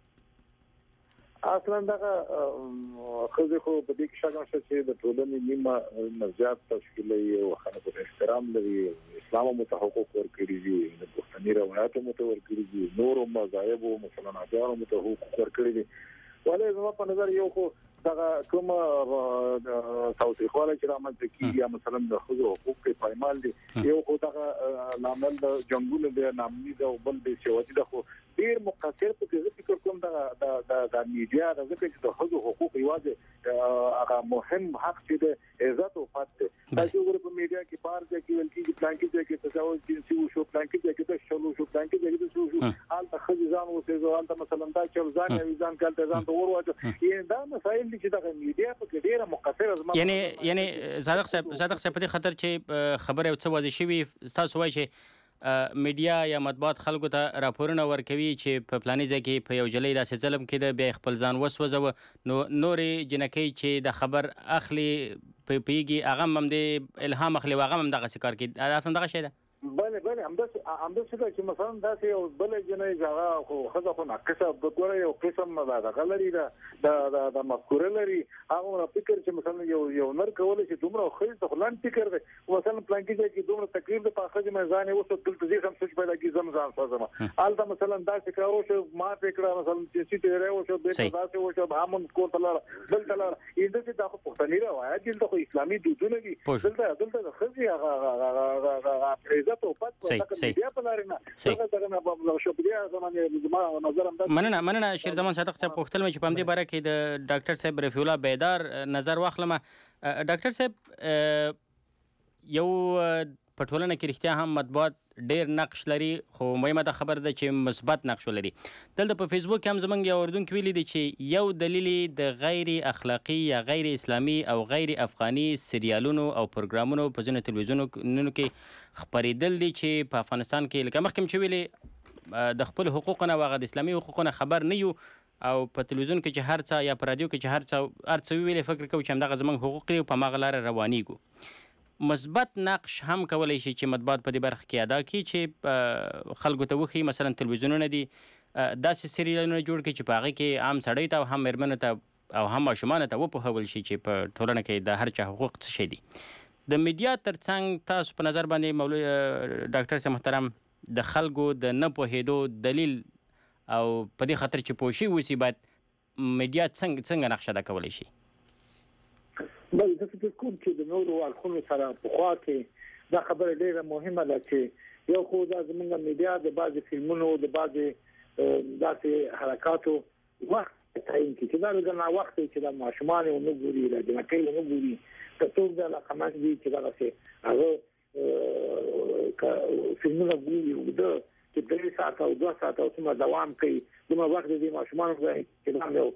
اصلا دغه خزه خو په دې کې شګه نشته چې د ټولنې نیمه نزيات تشکیلي او خلکو ته احترام لري، اسلام متحقق ورکړي دي، د پښتني روایت متحقق ورکړي دي، نور مذاهب او مسلمانانو متحقق ورکړي دي. ولې زما په نظر یو خو دغه کوم تاوتریخواله چې رامنځته کیږي یا مثلا د خزو حقوق کې پایمال دي، یو خو دغه لامل د جنگونو د نامني د بل د سیوادي د خو ډیر مقصر په کې فکر کوم د د د میډیا د ځکه چې د خزو حقوق یوازې هغه مهم حق چې د عزت او فت دی. تاسو ګورئ په میډیا کې بار ځکه چې ولکې چې پلان کې چې تجاوز جنسي وشو، پلان کې چې د شلو شو، پلان کې چې د شو شو حال د خزي ځان وسه ځان ته مثلا دا چې ځان یې ځان کالته ځان ته ورواچو. یی دا مسایل چې د میډیا په کې ډیره مقصر از یعنی یعنی صادق صاحب صادق صاحب په خطر چې خبره او څه واضح شوی تاسو وایي چې میډیا یا مطبوعات خلکو ته راپورونه ورکوي چې په پلاني ځای کې په یو جلۍ داسې ظلم کېده، بیا خپل ځان وسوځوه، نو نورې جنکۍ چې د خبر اخلي په پیږي هغه هم د الهام اخلي او هغه هم دغسې کار کوي. دا هم دغه شی ده. بله بله همداسې همداسې ده چې مثلا داسې یو بله جنۍ چې هغه خو ښځه خو ناقصه ګوره یو قسم دغه لري د مفکوره لري، هغه فکر چې مثلا یو یو نر کولی چې دومره ښځې ته خو لنډ فکر دی، مثلا پلانکي ځای کې دومره تکلیف دی په ښځې مې ځان یې وسو دلته ځې هم سوچ پیدا کړي زم ځان سوځم هلته مثلا داسې کار وشو ماته یې کړه مثلا جنسي تېری وشو بېرته داسې وشو همون کور ته لاړه دلته لاړه دلته دا خو پښتني روایت دي، دلته خو اسلامي دودونه دي، دلته دلته د ښځې هغه مننه مننه شیر زمان صادق صاحب غوښتل مې چې په همدې باره کې د ډاکټر صاحب رفیع الله بیدار نظر واخلم. ډاکټر صاحب یو په ټولنه کې رښتیا هم مطبوعات ډېر نقش لري، خو مهمه دا خبر ده چې مثبت نقش ولري. دلته په فیسبوک هم زمونږ یو اردونکي ویلي دي چې یو دلیل د غیر اخلاقي یا غیر اسلامي او غیر افغاني سریالونو او پروګرامونو په ځینو تلویزیونونو کې خپرېدل دي چې په افغانستان کې لکه مخکې چې ویلې د خپل حقوقو نه او هغه د اسلامي حقوقو نه خبر نه یو، او په تلویزیون کې چې هر څه یا په رادیو کې چې هر څه هر څه ویلې فکر کوو چې همدغه زموږ حقوق دي او په هماغه لاره روانېږو. مثبت نقش هم کولی شي چې مطبوعات په دې برخه کې ادا کړي چې خلکو ته وښیي. مثلا تلویزیونونه دي داسې سریالونه جوړ کړي چې په هغې کې عام سړی ته او هم مېرمنو ته او هم ماشومانو ته وپوهول شي چې په ټولنه کې د هر چا حقوق څه شی دي. د میډیا تر څنګ تاسو په نظر باندې مولوي ډاکټر صاحب محترم د خلکو د نه پوهېدو دلیل او په دې خاطر چې پوه شي اوسي باید میډیا څنګه څنګه نقش ادا کولی شي؟ بل زه فکر کوم چې د نورو اړخونو سره پخوا کې دا خبره ډیره مهمه ده چې یو خو دا زموږ میډیا د بعضې فلمونو د بعضې داسې حرکاتو وخت تعیین کړي چې دا لږ ناوخته چې دا ماشومان ونه ګوري، دا جنکۍ ونه ګوري، که څوک دا علاقمند وي چې دغسې هغه فلمونه ګوري اوږده چې درې ساعته او دوه ساعته او څومره دوام کوي، دومره وخت د دې ماشومانو چې دا یو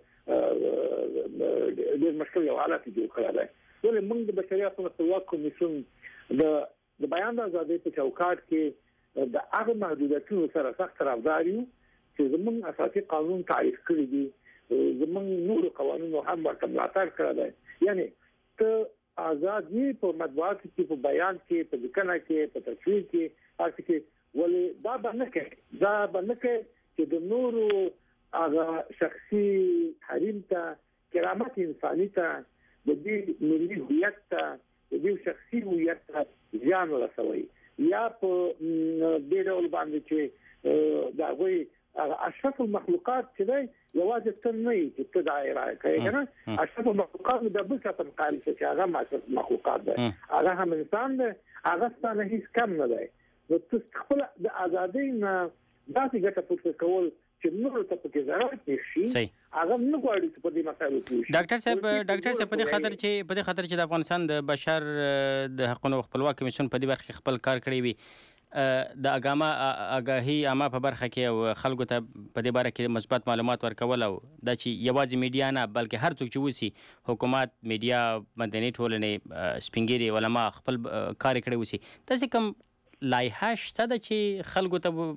ډېر مشکل یو حالت جوړ کړی دی. ولې موږ د بشري حقوقو خپلواک کمیسیون د بیان د ازادۍ په چوکاټ کې د هغه محدودیتونو سره سخت طرفدار یو چې زموږ اساسي قانون تعریف کړی دي، زموږ نورو قوانینو هم ورته ملاتړ کړی دی. یعنی ته آزاد یې په مطبوعاتو کې، په بیان کې، په لیکنه کې، په تصویر کې، هر څه کې. ولې دا به نه کوي دا به نه کوي چې د نورو هغه شخصي حریم ته، کرامت انساني ته، د دې ملي هویت ته، د دې شخصي هویت ته زیان ورسوي یا په دې ډول باندې چې دا وایي اشرف المخلوقات چې دی یوازې څه نه چې ته دایره کوي کنه اشرف المخلوقات د بل څه په قال چې هغه اشرف المخلوقات دی هغه هم انسان دی هغه ستانه هیڅ کم نه دی نو ته خپل د ازادۍ نه داسې ګټه پورته کول چې نور ته پکې ضرورت نشي هغه نه غواړي چې په دې مسایلو کې ډاکټر صاحب ډاکټر صاحب په دې خاطر چې په دې خاطر چې د افغانستان د بشر د حقوقو خپلواک کمیسیون په دې برخه خپل کار کړی وي د اګاما اګاهي عامه په برخه کې او خلکو ته په دې باره کې مثبت معلومات ورکول او دا چې یوازې میډیا نه بلکې هر څوک چې وسی حکومت میډیا مدني ټولنې سپینګيري علما خپل کار کړی وسی تاسو کوم لایحه شته د چې خلکو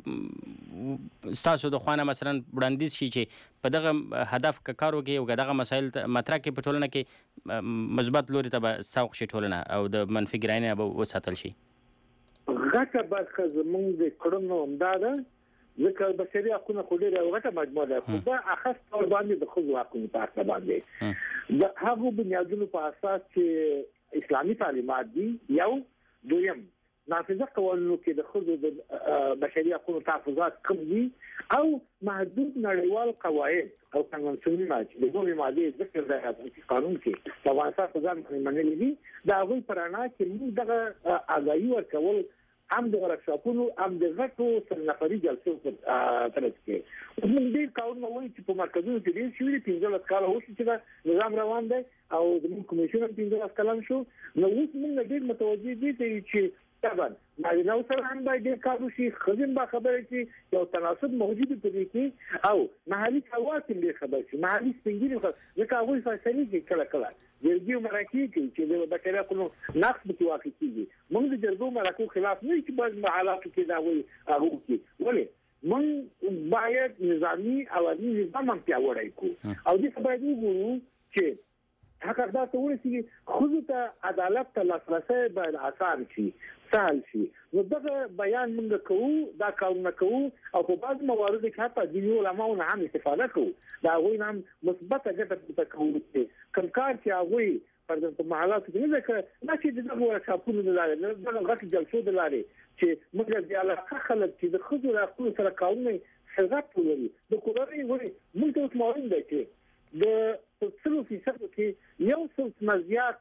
ته تاسو د خوانه مثلا وړاندیز شي چې په دغه هدف کار وکړي او دغه مسایل مطرح کې په ټولنه کې مثبت لوري ته به سوق شي ټولنه او د منفي ګرایانه به وساتل شي غټه برخه زمونږ د کړنو همداده ځکه بشري حقوقو خو ډېره غټه مجموعه ده خو دا اخص تور باندې د خپل حقوقو په اړه باندې د هغو بنیادونو په اساس چې اسلامي تعلیمات دي یو دویم نافذه قوانینو کې د خپل د بشري حقوقو تحفظات کوم دي او محدود نړیوال قواعد او قانونونه چې د دوه ماده ذکر د قانون کې د افغانستان په ځان باندې منلي دا غوي پرانا چې موږ دغه اغایي ورکول هم د ورکشاپونو هم د غټو سرنفري جلسو په ترڅ کې موږ دې کارونه وایي چې په مرکزونو کې ډېر شوي پنځه کال وشي چې نظام روان دی او د کمیشن پنځه کال شو نو اوس موږ ډېر متوجي دي چې طبعا مالي نو سره هم باید کار وشي خزم با خبره چې یو تناسب موجود دی کې او محلي حواس دې خبره شي محلي سپینګری ځکه هغه فیصله کوي کله کله جرګو مراکې کې چې د بکریا کولو نقص به واقع کیږي موږ د جرګو مراکو خلاف نه چې بعض حالات کې دا وایي هغه کې ولې موږ باید نظامی او عدالتي نظام هم پیاوړی کړو او دې باید وګورو چې حق دا ته ورسیږي خو ته عدالت ته لاسرسي باید آسان شي سهل شي نو دغه بیان موږ کوو دا کارونه کوو او په بعض مواردو کې حتی د علماء نه هم استفاده کوو دا غوي هم مثبت ګټه کوي کوم کار چې هغه پر د محلات کې نه ځکه نه چې دغه ورکشاپونو د لارې دغه غټ جلسو د لارې چې موږ د علاقه خلک چې د خزو راخلو سره کارونه شغب ولري د کورنۍ وړي موږ ته مهم دی چې د څلور فیصد کې یو څه مزیات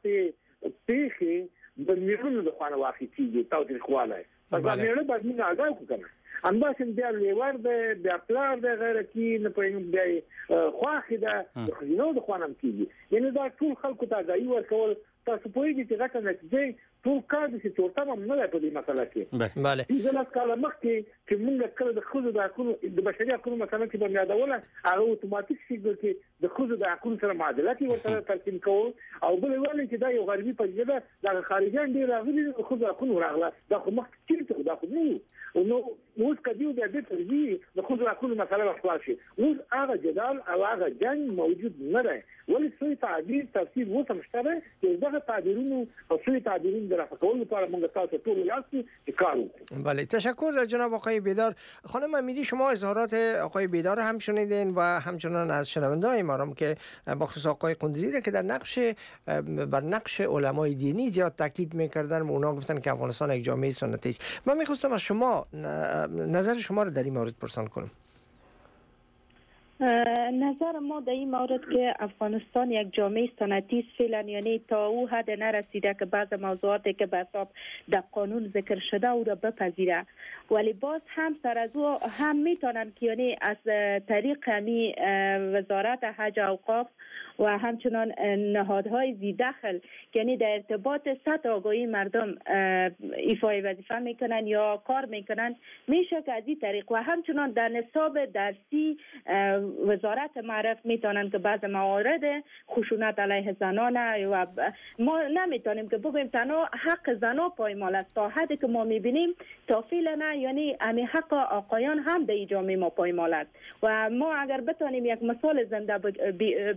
پیخي د میرونو د خوانه واقع کیږي تاسو خواله په میرونو باندې نه اګاو کنه انداسم بیا لیوار د بیا پلار د غیر کې نه پېم بیا خواخې ده خو نو د خوانم کیږي یعنی دا ټول خلکو ته ځای ورکول تاسو په دې چې غټه نتیجه ټول کار دي چې ورته هم نه په دې مسله کې bale ځکه کله مخکې چې موږ کله د خود د حقوقو د بشري حقوقو مثلا کې په یادوله هغه اتوماتیک شي چې د خود د حقوقو سره معادلات ورته ترسیم کوو او بل ویل چې دا یو غربي پدیده د خارجان ډیر راغلي د خود د حقوقو راغله دا خو مخکې چې دا خو نو نو اوس کدیو د دې ترجیح د خود د حقوقو مسله خلاص شي اوس هغه جدال او هغه جنگ موجود نه دی ولې څه تعبیر تفسیر وته مشتره چې دغه تعبیرونو او څه تعبیرونو درافقول لپاره موږ تاسو ټول یاستو کار وکړو بله تشکر جناب آقای بیدار خانم امیری شما اظهارات آقای بیدار هم شنیدین و همچنان از شنونده های ما که بخصوص آقای قندزی که در نقش بر نقش علمای دینی زیاد تاکید میکردن و اونا گفتن که افغانستان یک جامعه سنتی است. من میخواستم از شما نظر شما رو در این مورد پرسان کنم. نظر ما در این مورد که افغانستان یک جامعه سنتی است فعلا یعنی تا او حد نرسیده که بعض موضوعاتی که به حساب در قانون ذکر شده او را بپذیره ولی باز هم سر از او هم میتونن که یعنی از طریق همی وزارت حج اوقاف و همچنان نهادهای ذی دخل یعنی در ارتباط سطح آگاهی مردم ایفای وظیفه میکنن یا کار میکنن میشه که از این طریق و همچنان در نصاب درسی وزارت معرف میتونن که بعض موارد خشونت علیه زنان و ما نمیتونیم که بگویم تنها حق زنا پایمال است تا حدی که ما میبینیم تا فعلا یعنی امی حق آقایان هم در جامعه ما پایمال است و ما اگر بتونیم یک مثال زنده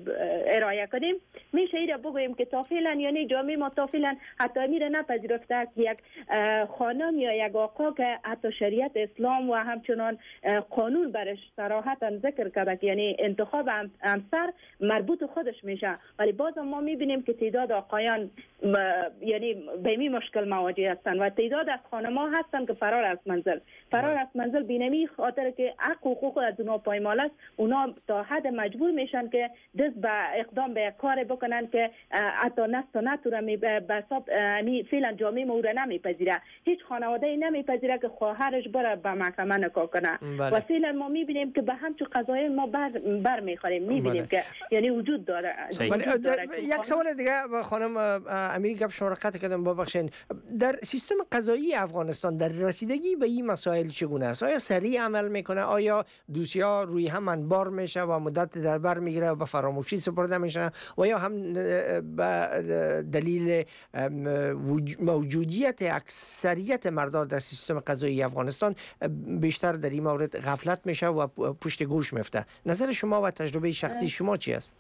ارائه کنیم میشه این را بگوییم که تا فعلا یعنی جامعه ما تا فعلا حتی میره نپذیرفته که یک خانم یا یک آقا که حتی شریعت اسلام و همچنان قانون برش صراحتا ذکر کرده که یعنی انتخاب همسر مربوط خودش میشه، ولی باز ما میبینیم که تعداد آقایان یعنی به این مشکل مواجه هستند و تعداد از خانم‌ها هستند که فرار از منزل فرار از منزل بینمی خاطر که حق و حقوق از اونا پایمال است، اونا تا حد مجبور میشن که دست به اقدام به کار بکنن که حتی نست و نتوره می به حساب می فعلا جامعه ما را نمیپذیره. هیچ خانواده ای نمیپذیره که خواهرش بره به محکمه نکاح کنه و فعلا ما میبینیم که به همچون قضایی ما بر, بر میخوریم میبینیم که یعنی وجود داره, وجود داره. یک سوال دیگه خانم امیری گپ شما را قطع کردم ببخشید، در سیستم قضایی افغانستان در رسیدگی به این مسائل چگونه است؟ آیا سریع عمل میکنه؟ آیا دوسی‌ها روی هم انبار میشه و مدت در بر میگیره و به فراموشی سپرده میشه و یا هم به دلیل موجودیت اکثریت مردان در سیستم قضایی افغانستان بیشتر در این مورد غفلت میشه و پشت گوش میفته؟ نظر شما و تجربه شخصی شما چی است؟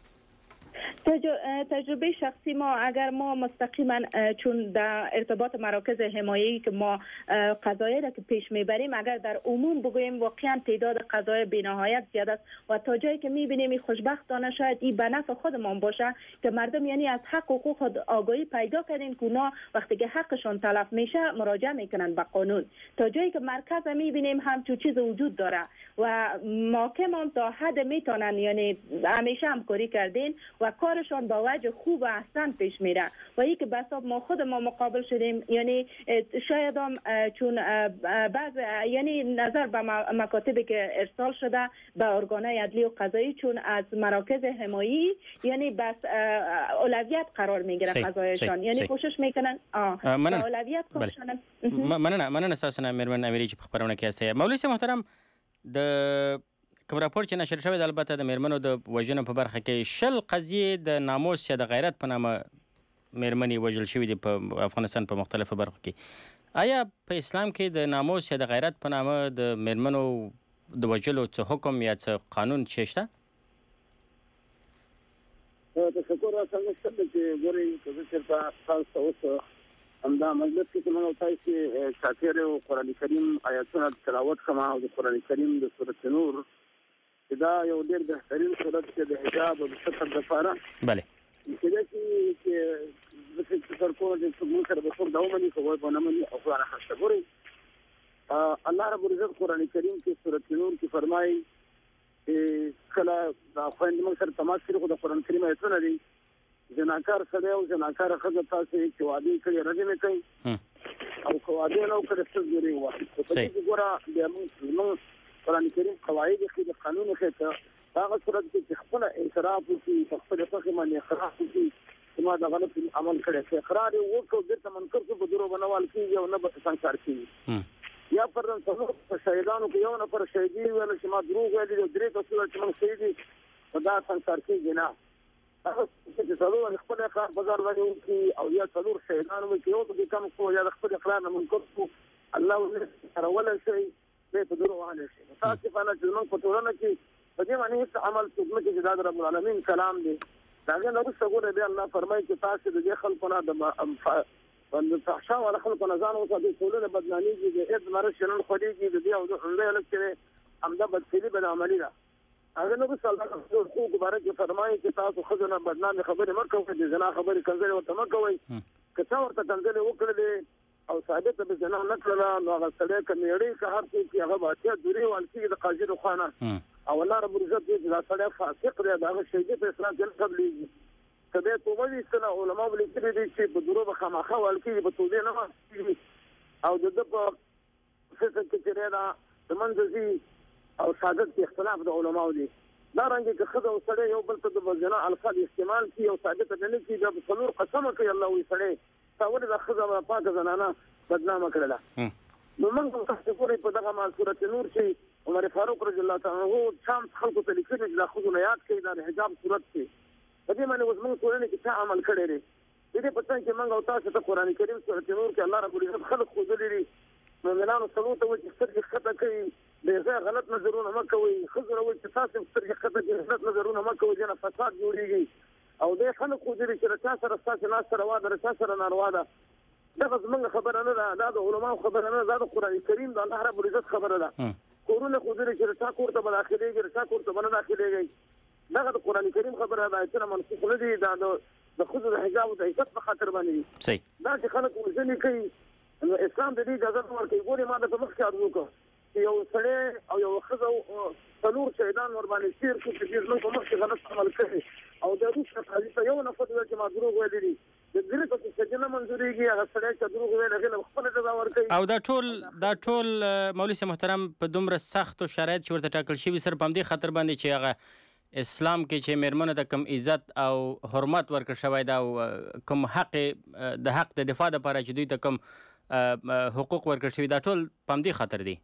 تجربه شخصی ما اگر ما مستقیما چون در ارتباط مراکز حمایه‌ای که ما قضایی را که پیش میبریم اگر در عموم بگوییم واقعا تعداد قضای بی‌نهایت زیاد است و تا جایی که میبینیم خوشبختانه شاید این به نفع خودمان باشه که مردم یعنی از حق و حقوق آگاهی پیدا کردن که اونا وقتی که حقشون تلف میشه مراجعه میکنن به قانون. تا جایی که مرکز میبینیم همچون چیز وجود داره و محاکم هم تا حد میتونن یعنی همیشه همکاری کردین و کارشان با وجه خوب و احسن پیش میره و این که به حساب ما خود ما مقابل شدیم یعنی شاید هم چون بعض یعنی نظر به مکاتبی که ارسال شده به ارگانهای عدلی و قضایی چون از مراکز حمایه‌ای یعنی بس اولویت قرار میگیره قضایشان یعنی کوشش میکنن اه من اولویت کارشان من من اساسا مرمن امیری چې خبرونه کې است مولوی سي محترم د کوم راپور چې نشر شوی د البته د میرمنو د وژنو په برخه کې شل قضیې د ناموس یا د غیرت په نامه میرمنې وژل شوي دي په افغانستان په مختلفو برخو کې. آیا په اسلام کې د ناموس یا د غیرت په نامه د میرمنو د وژلو څه حکم یا څه قانون شته؟ تشکر څنګه چې ګورئ که زه چېرته تاسو ته اوس همدا مجلس کې چې موږ تاسو شاکر او قرآن کریم آیاتونه تلاوت کوم او د قرآن کریم د سورۃ نور دا یو ډېر بهترین صورت چې د حجاب او د ستر لپاره بله چې چې چې تر کومه چې موږ سره به څوک دا ومني کوی به نه مني او قرآن خاصه ګورئ الله رب العزت قرآن کریم کې سورۃ نور کې فرمایي چې کله دا خویندې موږ سره تماس کړي خو د قرآن کریم آیتونه دي جناکار سره او جناکار خزه تاسو چې وادي کړي رجمه کوي او کو وادي نو کړي څه ګوري وایي په دې کې ګوره د موږ قرآن کریم قواعد کې د قانون کې هغه صورت کې خپل اعتراف وکړي خپل فقه باندې اقرار وکړي چې ما دا غلط عمل کړی چې اقرار وکړو د منکر کو بدرو بنوال کیږي او نه به څنګه کیږي یا پر څلور شهیدانو کې یو نفر شهیدی ویل چې ما دروغ ویلي د درې تاسو چې موږ شهیدي دا څنګه کیږي نه هغه چې څلور خپل اقرار بازار باندې وکړي او یا څلور شهیدانو کې یو د کم کو یا خپل اقرار نه منکر کو الله سره ولا شي به بدرو وانه شي تاسو په اړه چې موږ په تورنه کې په دې باندې هیڅ عمل څوک چې د رب العالمین کلام دی دا نه رسول دی الله فرمایي چې تاسو د خلکو نه د باندې فحشا ولا خلکو نه ځان اوسه د ټولنه بدنامي دي د اذن مرشنن خديږي د دې او د الله لکه همدا بدفعلی بد عملی ده هغه نو صلی الله علیه وسلم خو مبارک فرمایي چې تاسو خزنه بدنامي خبره مرکو د زنا خبره کنځل او تمکوي کته ورته کنځل وکړل او ثابت به زنا نکړه نو هغه سره کمیړي که هر څه هغه باطیا دوری والکی د قاضي خانه او الله رب العزت دې دا سره فاسق دی دا شهید په اسلام کې قبلي کله کومه دي چې علماء ولیکلي دي چې په دروغ خامخا والکی په توګه نه ماشي او د دې په څه کې چې دا د منځي او سعادت کې اختلاف د علماء دي دا رنګ کې خدای او سړی یو بل ته د وزنا الفاظ استعمال کوي او سعادت نه کوي د څلور قسم کوي الله وي سړی تاول د خدای په پاک زنانه بدنامه کړله نو موږ تاسو پورې په دغه مال سورۃ نور چې عمر فاروق رضی الله تعالی عنہ شام خلکو ته لیکلي چې د خودو یاد کوي د حجاب صورت کې په دې باندې اوس موږ ټولنه کې څه عمل کړی دی دې په څنګه چې موږ او تاسو ته قران کریم سورۃ نور کې الله رب العزت خلق خو دلري مومنانو صلوات او چې خطه کوي د غلط نظرونه ما کوي خزر او چې تاسو سترګې خطه کوي غلط نظرونه ما کوي جنا فساد جوړيږي خلک خو دې چې چا سره ستاسو ناس سره واده چا سره ناروا ده دغه زمونږ خبره نه ده دا د علماو خبره نه ده دا د قرآن کریم د الله رب العزت خبره ده کورونه خو دې چې چا کور ته به داخلېږي چا کور ته به نه داخلېږي دغه د قرآن کریم خبره ده چې منسوخ نه دي دا د ښځو د حجاب او د عزت په خاطر باندې صحیح دا چې خلک وژنې کوي اسلام د دې اجازه نه ورکوي ګورې ما درته مخکې عرض وکړه چې یو سړی او یو ښځه څلور شهیدان ورباندې تېر شو چې زموږ په مخکې غلط عمل کوي او د روسته قاضي ته یو نفر ویل چې ما دروغ ویلي دي د ګریفو چې سجن نه منظورېږي هغه سړی چې دروغ ویل هغې له خپله جزا ورکوي او دا ټول دا ټول مولوي صاحب محترم په دومره سختو شرایط چې ورته ټاکل شوي صرف په همدې خاطر باندې چې هغه اسلام کې چې میرمنو ته کوم عزت او حرمت ورکړل شوی دا او کوم حق د حق د دفاع دپاره چې دوی ته کوم حقوق ورکړل شوي دا ټول په همدې خاطر دي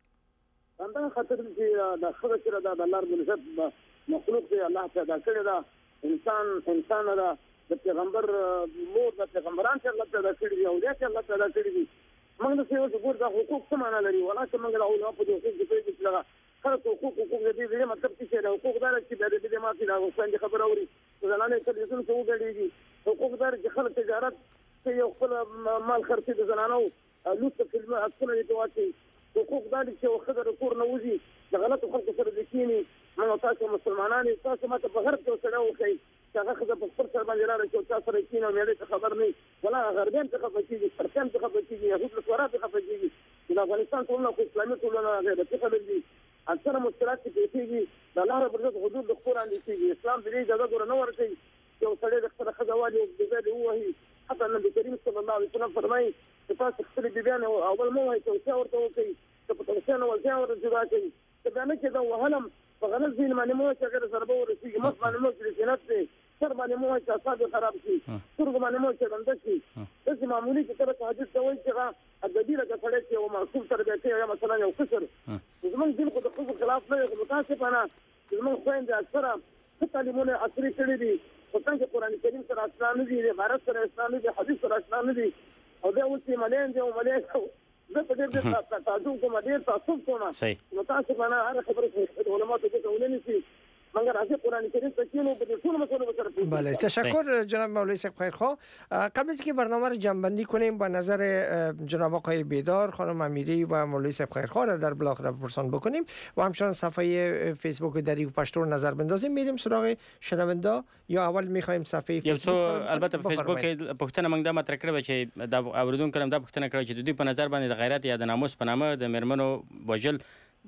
همدغه خاطر چې د ښځه چې ده د الله رب العزت مخلوق دی الله پیدا کړې ده انسان انسان ده د پیغمبر مور د پیغمبران چې الله پیدا کړي دي اولیاء چې الله پیدا کړي دي موږ د سیو ګور د حقوق څه معنا لري ولکه موږ له علماء په دې کې چې چې لغه خلک حقوق حقوق دې دې مطلب چې د حقوق دار چې د دې ما چې له څنګه خبر اوري ځلانه چې څه څه وګړي حقوق دار چې خلک تجارت چې یو خپل مال خرڅي د زنانو لوڅ کلمه اصله دي تواتي حقوق دار چې خبر کور نه وځي د غلطو خلکو سره د کینی موږ تاسو مسلمانان تاسو ماته په غرب کې سره وکړي هغه خزه په خپل سر باندې راځي چې تاسو سره کینو مې ته خبر نه ولا غربین څخه فکیږي ترکان څخه فکیږي يهود له سوارات څخه فکیږي د افغانستان ټولنه خو اسلامي ټولنه غیر څه خبر دي اکثر مشکلات چې کېږي د الله رب العزت حدود د قرآن دي کېږي اسلام دې اجازه ګور نه ورکړي چې سړی د خپل خزه والی د دې وایي حتی نبی کریم صلی الله علیه وسلم فرمایي چې تاسو خپل بیان او اول مو وایي چې ورته وکړي چې په تاسو نه ولځه ورته راځي چې دا نه چې دا وهلم په غلط ځین باندې مو چې غیر ضربه ورسیږي مخ باندې مو چې جنت دی سر باندې مو چې اصحاب خراب شي سترګ باندې مو چې بند شي داسې معمولی چې تر تهجد ته وایي چې د دې لکه سړی چې یو معصوم سره دی یا مثلا یو کسر زمونږ دین خو د ښځو خلاف نه دی متاسفانه زمونږ خویندې اکثره ښه تعلیمونه عصري کړي دي خو څنګه قرآن کریم سره اشنا نه دي د عبارت سره اشنا نه دي حدیث سره اشنا نه دي او بیا اوس یې ملیان دي او ملیان زه په ډېر ډېر تعجب کوم ډېر تعصب کوم متاسفانه هره خبره چې علماء ته ګټه ونه نیسي مگر از قرآن کریم تکیه و به طول مسئله بسر. بله تشکر جناب مولوی صاحب خیرخواه. قبل از اینکه برنامه رو جنبندی کنیم با نظر جناب آقای بیدار خانم امیری و مولوی صاحب خیرخواه را در بلاغ را پرسان بکنیم و همچنان صفحه فیسبوک دری و پشتور نظر بندازیم میریم سراغ شنونده یا اول میخوایم صفحه فیسبوک البته په فیسبوک کې پښتنه موږ د مطرح کړو چې د اوریدونکو کوم د پښتنه کړو چې د دوی په نظر باندې د غیرت یا د ناموس په نامه د مرمنو وجل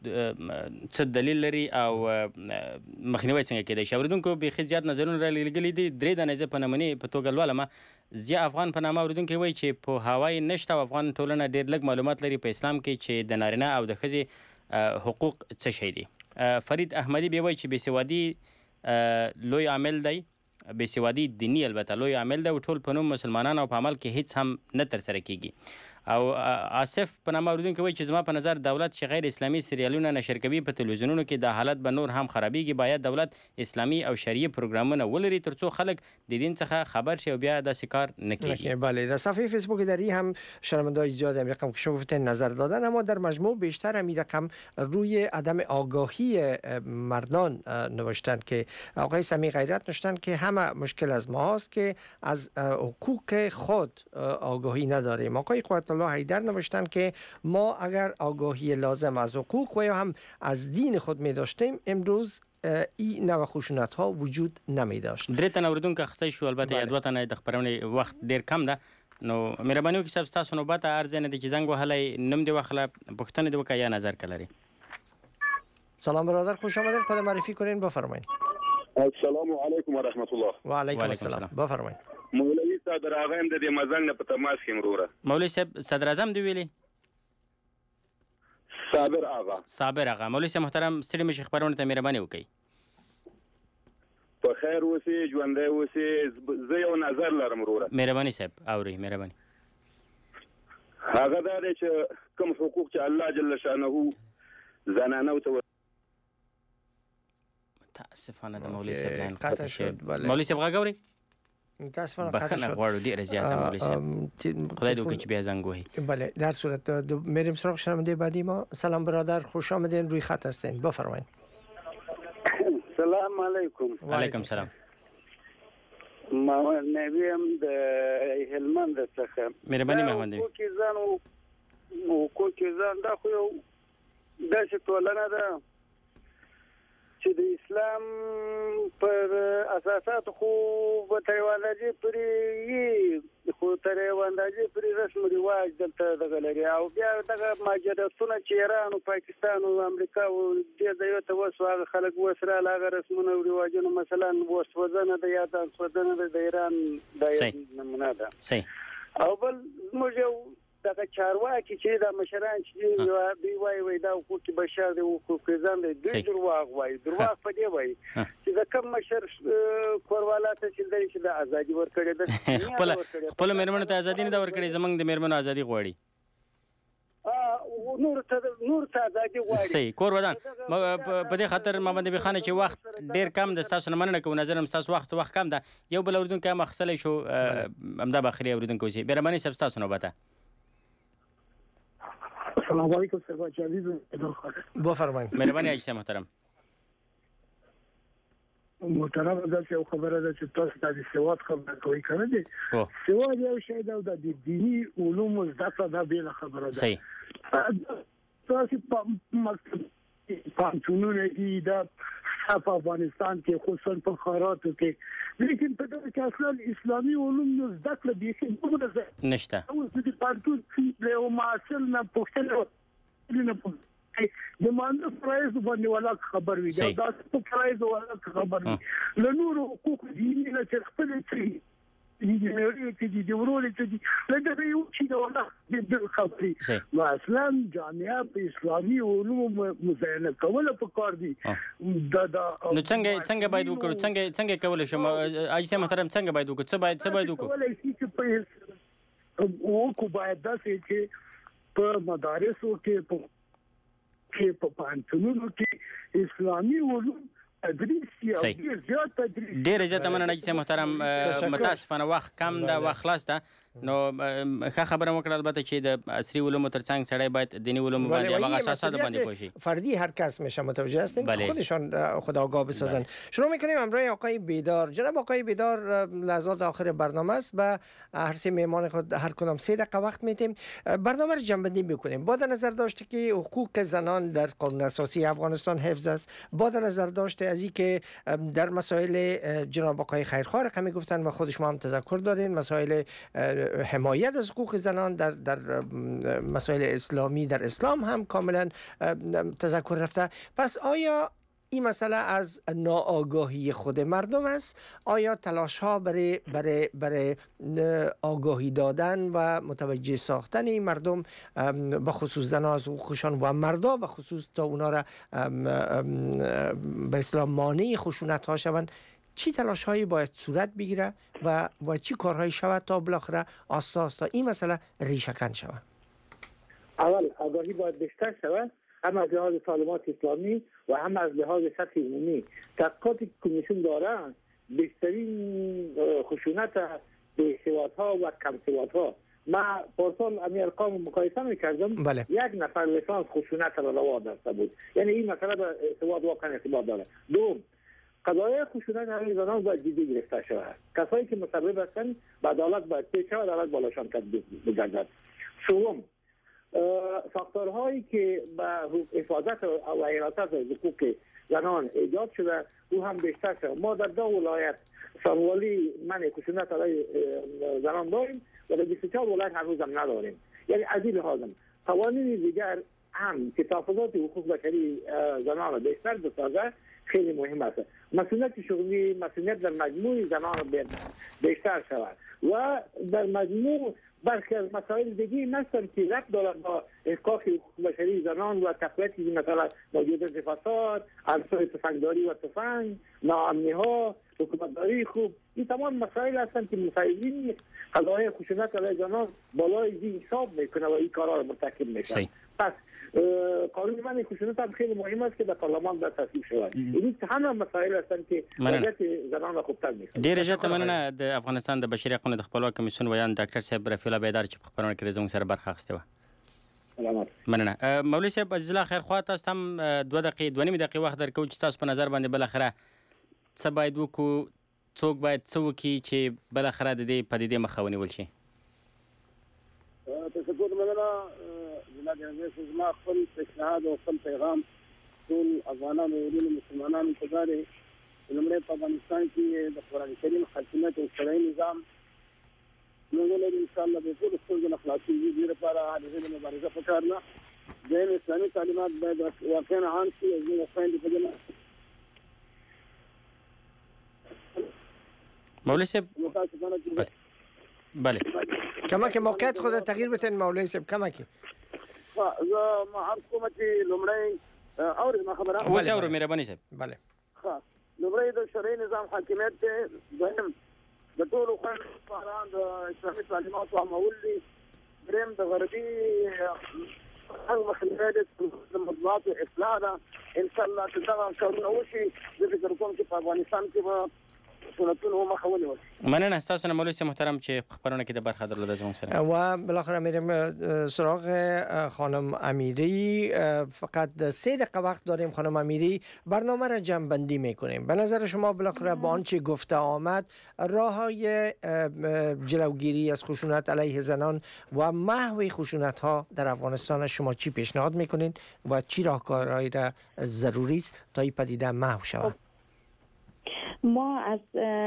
څه دلیل لري او مخنیوي څنګه کېدای شي. اوریدونکو به زیات نظرونه را لګلي دي درې د نظر په نمونې په توګه لولم زیا افغان په نامه اوریدونکو وایي چې په هوای نشته افغان ټولنه ډېر لږ معلومات لري په اسلام کې چې د نارینه او د ښځې حقوق څه شي دي. فرید احمدی به وایي چې بېسوادي لوی عامل دی بېسوادي دینی البته لوی عامل دی او ټول په نوم مسلمانان او په عمل کې هیڅ هم نه ترسره کیږي. او آصف په نامه اوریدونکو وایي چې زما په نظر دولت چې غیر اسلامي سریالونه نشر کوي په تلویزیونونو کې د حالت به نور هم خرابېږي. باید دولت اسلامي او شرعي پروګرامونه ولري ترڅو خلک د دین څخه خبر شي او بیا داسې کار نه کیږي. بله در صفحه فیسبوک دری هم شنونده‌های زیاد این رقم که شما گفتین نظر دادن، اما در مجموع بیشتر این رقم روی عدم آگاهی مردان نوشتن که آقای سمی غیرت نوشتن که همه مشکل از ماست که از حقوق خود آگاهی نداریم. آقای قوت الله حیدر نوشتن که ما اگر آگاهی لازم از حقوق و یا هم از دین خود می داشتیم امروز این نوع خشونت ها وجود نمی داشت. درې تنه اوریدونکو اخیستی شو البته یا دوه تنه د خپرونې وخت ډېر کم ده نو مهرباني وکړئ صاحب ستاسو نوبت عرض نه دی چې زنګ وهلی نوم دې واخله پوښتنه دې وکړه یا نظر که لري. سلام برادر خوش آمدین خود معرفی کنین بفرمایید. السلام علیکم و رحمت الله. و علیکم السلام بفرمایید. مولوی صدر اعظم د دې مزنګ نه په تماس کې مروره. مولوی صاحب صدر اعظم دی ویلي؟ صابر آغا. صابر آغا. مولوی صاحب محترم ستړي مشي خبرونه ته مهرباني وکړئ. په خیر اوسې ژوندی اوسې زه یو نظر لرم وروره. مهرباني صاحب اورئ مهرباني. هغه دا دی چې کوم حقوق چې الله جل شانه زنانو ته متاسفانه د مولوی صاحب لاین قطع شد. مولوی صاحب غږ اورئ؟ متاسفانه بخښنه غواړو ډېره زیاته مولوی صاحب خدای دې وکړي چې بیا زنګ وهي. بله در صورت میریم سراغ شنونده بعدی ما. سلام برادر خوش آمدین روی خط هستین بفرمایید. سلام علیکم. علیکم سلام. محمد نبی هم د هلمند څخه. مهرباني محمد نبی. حقوق ځان او حقوق ځان دا خو یو داسې ټولنه ده چې د اسلام پر اساسات خو به تر یو اندازې پورې خو تر یو اندازې پورې رسم رواج دلته دغه لري او بیا دغه مهاجرتونه چې ایران او پاکستان او امریکا او دې ځایو ته وسو هغه خلک وسره هغه رسمونه او رواجونه مثلا وسوځنه د یا د سوځنه د ایران د نمونه ده او بل موږ یو دغه چارواکي چې د مشران چې دی وای وای دا حقوق بشر دی حقوق ځان دی دوی درواغ وای درواغ په دی وای چې د کوم مشر کوروالاته چې دی چې د ازادي ورکړي ده خپل خپل مېرمنو ته ازادي نه دا ورکړي زمنګ د مېرمنو ازادي غواړي ا نور ته نور ته ازادي غواړي صحیح کور ودان په دې خاطر محمد نبی خان چې وخت ډیر کم د تاسو نه مننه کوم نظر تاسو وخت وخت کم ده یو بل اوردونکو هم خصلې شو امدا بخری اوردونکو سي بیرمنی سب تاسو نه وته. السلام علیکم سرباز عزیز بفرمایید. مهرباني عزیز محترم. محترم دا چې خبره ده چې تاسو د سواد خبره کوي کنه دي سواد یو شی دا د دینی علوم زده کړه دا بیل خبره ده. صحیح. تاسو په مکتب پانتونونه دي دا په افغانستان کې خصوصا په خاراتو کې لیکن په دغه کې اصلا اسلامي علوم نو زده کړه دي چې موږ نه نشته اوس د پانتون له معاصر نه پوښتنه نه پوښتنه د مانده فرایز باندې ولا خبر وي دا د فرایز ولا خبر وي له نور حقوق دي نه چې خپل شي دي نه چې دي ورول چې دي لکه یو چې دا ولا د خبري نو اصلا جامعه په اسلامي علوم مزاینه کوله په کار دي دا دا نو څنګه څنګه باید وکړو څنګه څنګه کول شم اجازه محترم څنګه باید وکړو څه باید څه باید وکړو او کو باید دا چې په مدارسو کې په کې په پانتونو کې اسلامي علوم تدریس یا زیات تدریس ډیر زیات مننه چې محترم متاسفانه وخت کم ده وخت خلاص ده نو ښه خبره وکړه البته چې د عصري علومو ترڅنګ سړی باید دینی علوم باندې هغه اساسات باندې پوشی فردی هر کس میشه متوجه هستین خودشان خودآگاه بسازن. شروع میکنیم همراه آقای بیدار. جناب آقای بیدار لحظات آخر برنامه است و هر سه مهمان خود هر کدام سه دقیقه وقت میدیم برنامه رو جنبندی بکنیم. با در نظر داشته که حقوق زنان در قانون اساسی افغانستان حفظ است، با در نظر داشته از اینکه در مسائل جناب آقای خیرخواه رقمی گفتن و خودش ما هم تذکر دارین مسائل حمایت از حقوق زنان در در مسائل اسلامی در اسلام هم کاملا تذکر رفته. پس آیا این مسئله از ناآگاهی خود مردم است؟ آیا تلاش ها برای برای برای آگاهی دادن و متوجه ساختن این مردم به خصوص زنان از حقوقشان و مردا به خصوص تا اونا را به اصطلاح مانع خشونت ها شوند چی تلاش هایی باید صورت بگیره و و چی کارهایی شود تا بالاخره آستا آستا این مسئله ریشه کن شود؟ اول آگاهی باید بیشتر شود هم از لحاظ تعلیمات اسلامی و هم از لحاظ سطح عمومی. تحقیقاتی که کمیسیون دارن بیشترین خشونت به سوادها و کم سوادها ما پارسال امی ارقام مقایسه میکردم بله. یک نفر لیسانس خشونت را روا داشته بود یعنی این مسئله به سواد واقعا ارتباط داره. دوم قضایای خشونت همه زنان باید جدی گرفته شود. کسایی که مسبب هستند به عدالت باید پیش شود عدالت بالاشان تطبیق بگردد. سوم ساختارهایی که به حفاظت و حراست از حقوق زنان ایجاد شده او هم بیشتر شود. ما در دو ولایت ساموالی منع خشونت علیه زنان داریم و در بیست و چهار ولایت هنوز هم نداریم. یعنی از این لحاظ قوانین دیگر هم که تحفظات حقوق بشری زنان را بیشتر بسازه خیلی مهم است. مسئولیت شغلی مسئولیت در مجموع زنان بیشتر شود و در مجموع برخی از مسائل دیگه مثل که ربط دارد با احقاق حقوق بشری زنان و تقویت مثلا موجودیت فساد، عنصر تفنگداری و تفنگ، ناامنی ها، حکومتداری خوب، این تمام مسائل هستند که مسائلین قضایای خشونت علیه زنان بالای این حساب میکنه و این کارا رو مرتکب میشه. پس قانون منع خشونت هم خیلی مهم است که در پارلمان باید تصویب شود. این همه مسائل هستند که وضعیت زنان را خوبتر میکنه. ډیره ژر مننه د افغانستان د بشري حقوقو د خپلواک کمیسیون ویان ډاکټر صاحب رفیع الله بیدار چې په خبرونه کې زموږ سره برخه اخیستې وه. سلامات. مننه. مولوي صاحب عزیز الله خیرخوا تاسو هم دوه دقیقې دوه نیمې دقیقې وخت درکوو چې تاسو په نظر باندې بالاخره څه باید وکړو څوک باید څه وکړي چې بالاخره د دې پدیدې مخه ونیول شي؟ تشکر مننه جناب رئیس، زما خپل پیشنهاد او خپل پیغام ټول افغانانو او مسلمانانو ته دا دی چې لومړی په افغانستان کې د قرآن کریم حاکمیت او شرعي نظام موږ لرو، انشاءالله د ټولو ستونزو نه خلاصېږي. دې لپاره د دې مبارزه پکار ده. دویم اسلامي تعلیمات باید واقعا عام شي. زموږ خویندې په دې مولوی صاحب بله کمک موقعیت خود تغییر بتین مولوی صاحب کمکی زه ما عرض کوم چې لومړی اورئ ما خبره اوس اورو مهرباني صاحب. بله لومړی د شرعي نظام حاکمیت دی. دویم د ټولو خویندو لپاره د اسلامي تعلیماتو عامول دي. دریم د غربي هغه مخنیوی دی د مطبوعاتو اصلاح ده. انشاءالله چې دغه کارونه وشي زه فکر کوم چې په افغانستان کې به سنتونو مخه ونیول شي. مننه ستاسو نه مولوی صاحب محترم چې خبرونه کې د برخه درلوده زموږ سره. و بالاخره میریم سراغ خانم امیری. فقط سه دقیقه وقت داریم خانم امیری، برنامه را جمع بندی میکنیم. به نظر شما بالاخره با آنچه گفته آمد راههای جلوگیری از خشونت علیه زنان و محو خشونت ها در افغانستان شما چی پیشنهاد میکنین و چی راهکارهایی را ضروری است تا این پدیده محو شود؟ ما از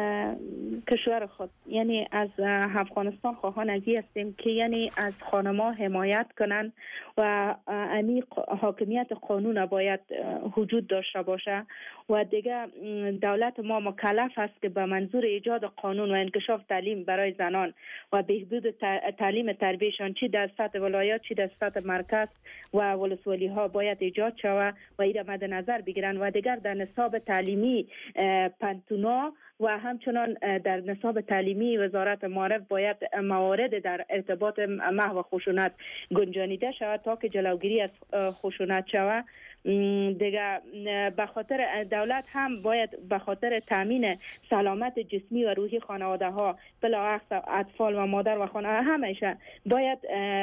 کشور خود یعنی از افغانستان خواهان ازی هستیم که یعنی از خانم‌ها حمایت کنند و عمیق حاکمیت قانون باید وجود داشته باشه و دیگه دولت ما مکلف است که به منظور ایجاد قانون و انکشاف تعلیم برای زنان و بهبود تعلیم تربیتشان چی در سطح ولایات چی در سطح مرکز و ولسوالی ها باید ایجاد شود و این مد نظر بگیرن و دیگر در نصاب تعلیمی پنتونا و همچنان در نصاب تعلیمی وزارت معارف باید موارد در ارتباط محو خشونت گنجانیده شود تا که جلوگیری از خشونت شود. دیگه به خاطر دولت هم باید به خاطر تامین سلامت جسمی و روحی خانواده ها بلاعکس اطفال و مادر و خانه همیشه باید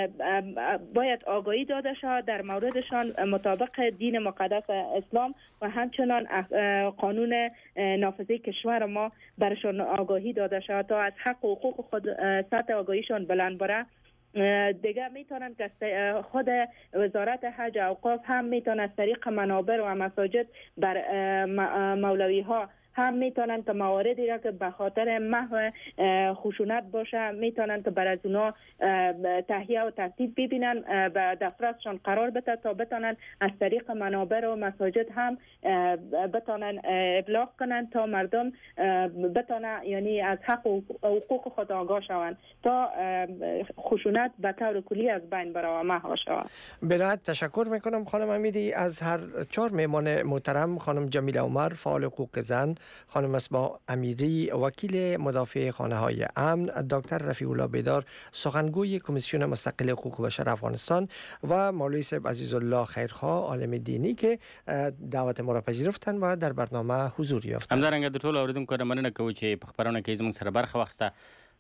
باید آگاهی داده شود در موردشان مطابق دین مقدس اسلام و همچنان قانون نافذه کشور ما برشان آگاهی داده شود تا از حق و حقوق خود سطح آگاهیشان بلند بره. دیگه میتونن که خود وزارت حج اوقاف هم میتونه از طریق منابر و مساجد بر مولوی ها هم میتونن که مواردی را که به خاطر محو خشونت باشه میتونن که بر از اونا تهیه و ترتیب ببینن به دسترسشان قرار بده تا بتونن از طریق منابر و مساجد هم بتونن ابلاغ کنن تا مردم بتونن یعنی از حق و حقوق خود آگاه شوند تا خشونت به طور کلی از بین بره و محو شود. بنایت تشکر میکنم خانم امیری. از هر چهار مهمان محترم خانم جمیله عمر فعال حقوق زن، خانم مصباح امیری وکیل مدافع خانه های امن، دکتر رفیع الله بیدار سخنگوی کمیسیون مستقل حقوق بشر افغانستان و مولوی صاحب عزیزالله خیرخواه عالم دینی که دعوت ما را پذیرفتند و در برنامه حضور یافتند. همدارنګه د ټولو اوریدونکو نه مننه کوو چې په خبرونه کې زموږ سره برخه واخیسته.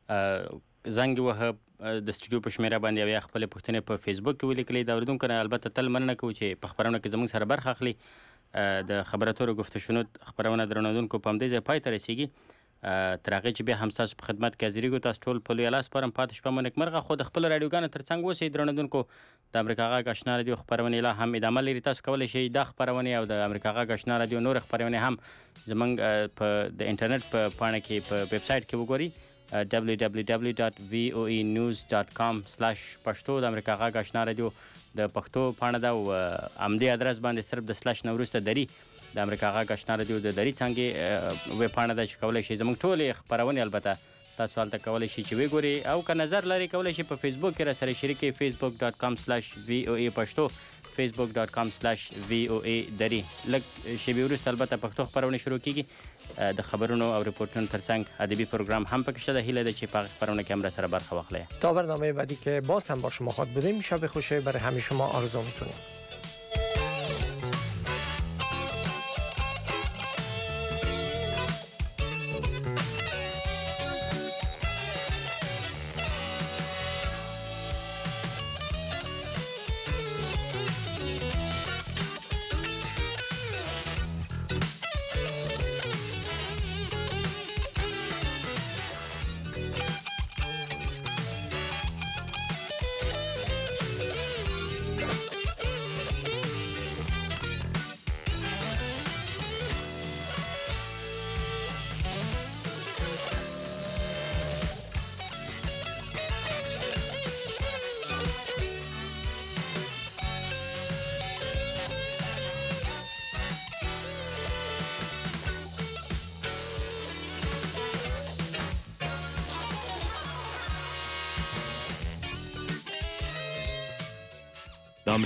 زنګ وهه د سټوډیو په شمیره باندې یا خپل پوښتنې په فیسبوک کې ولیکلې. د اوریدونکو نه البته تل مننه کوو چې په خبرونه کې زموږ سره برخه اخلي. د خبراتو گفته شنود خبرونه درنودونکو په همدې ځای پای ته رسیږي. تر هغې چې بیا هم ستاسو په خدمت کې حاضرېږو. تاسو ټول په لوی لاس پرم پاتې شپه مو نیکمرغه. خو د خپلو راډیوګانو تر څنګ اوسئ درنودونکو. د امریکا غږ اشنا راډیو خپرونې لا هم ادامه لري. تاسو کولی شئ دا خپرونې او د امریکا غږ اشنا راډیو نور خپرونې هم زموږ په د انټرنیټ په پاڼه کې په ویب سایټ کې وګورئ دبلیو دبلیو دبلیو ډاټ وی او ای نیوز ډاټ کام سلیش پښتو. د امریکا غږ اشنا راډیو د پښتو پاڼه ده او همدې ادرس باندې صرف د سلیش نه وروسته دري د امریکا غږ اشنا راډیو د دري څانګې ویب پاڼه ده چې کولی شئ زموږ ټولې خپرونې البته تاسو هلته کولی شئ چې وګورئ او که نظر لرئ کولی شئ په فیسبوک کې راسره شریک کړئ فیسبوک ډاټ کام سلیش وی او ای پښتو فیسبوک ډاټ کام سلیش وی او ای دري. لږ شېبې وروسته البته پښتو خپرونې شروع کیږي. د خبرونو او رپورټونو ترڅنګ ادبي پروګرام هم پکې شته. هیله ده چې په هغه خبرونه کې هم راسره برخه واخلئ. تا برنامه بعدی که باز هم با شما خواهد بودیم شب خوشی برای همه شما آرزو می‌کنیم.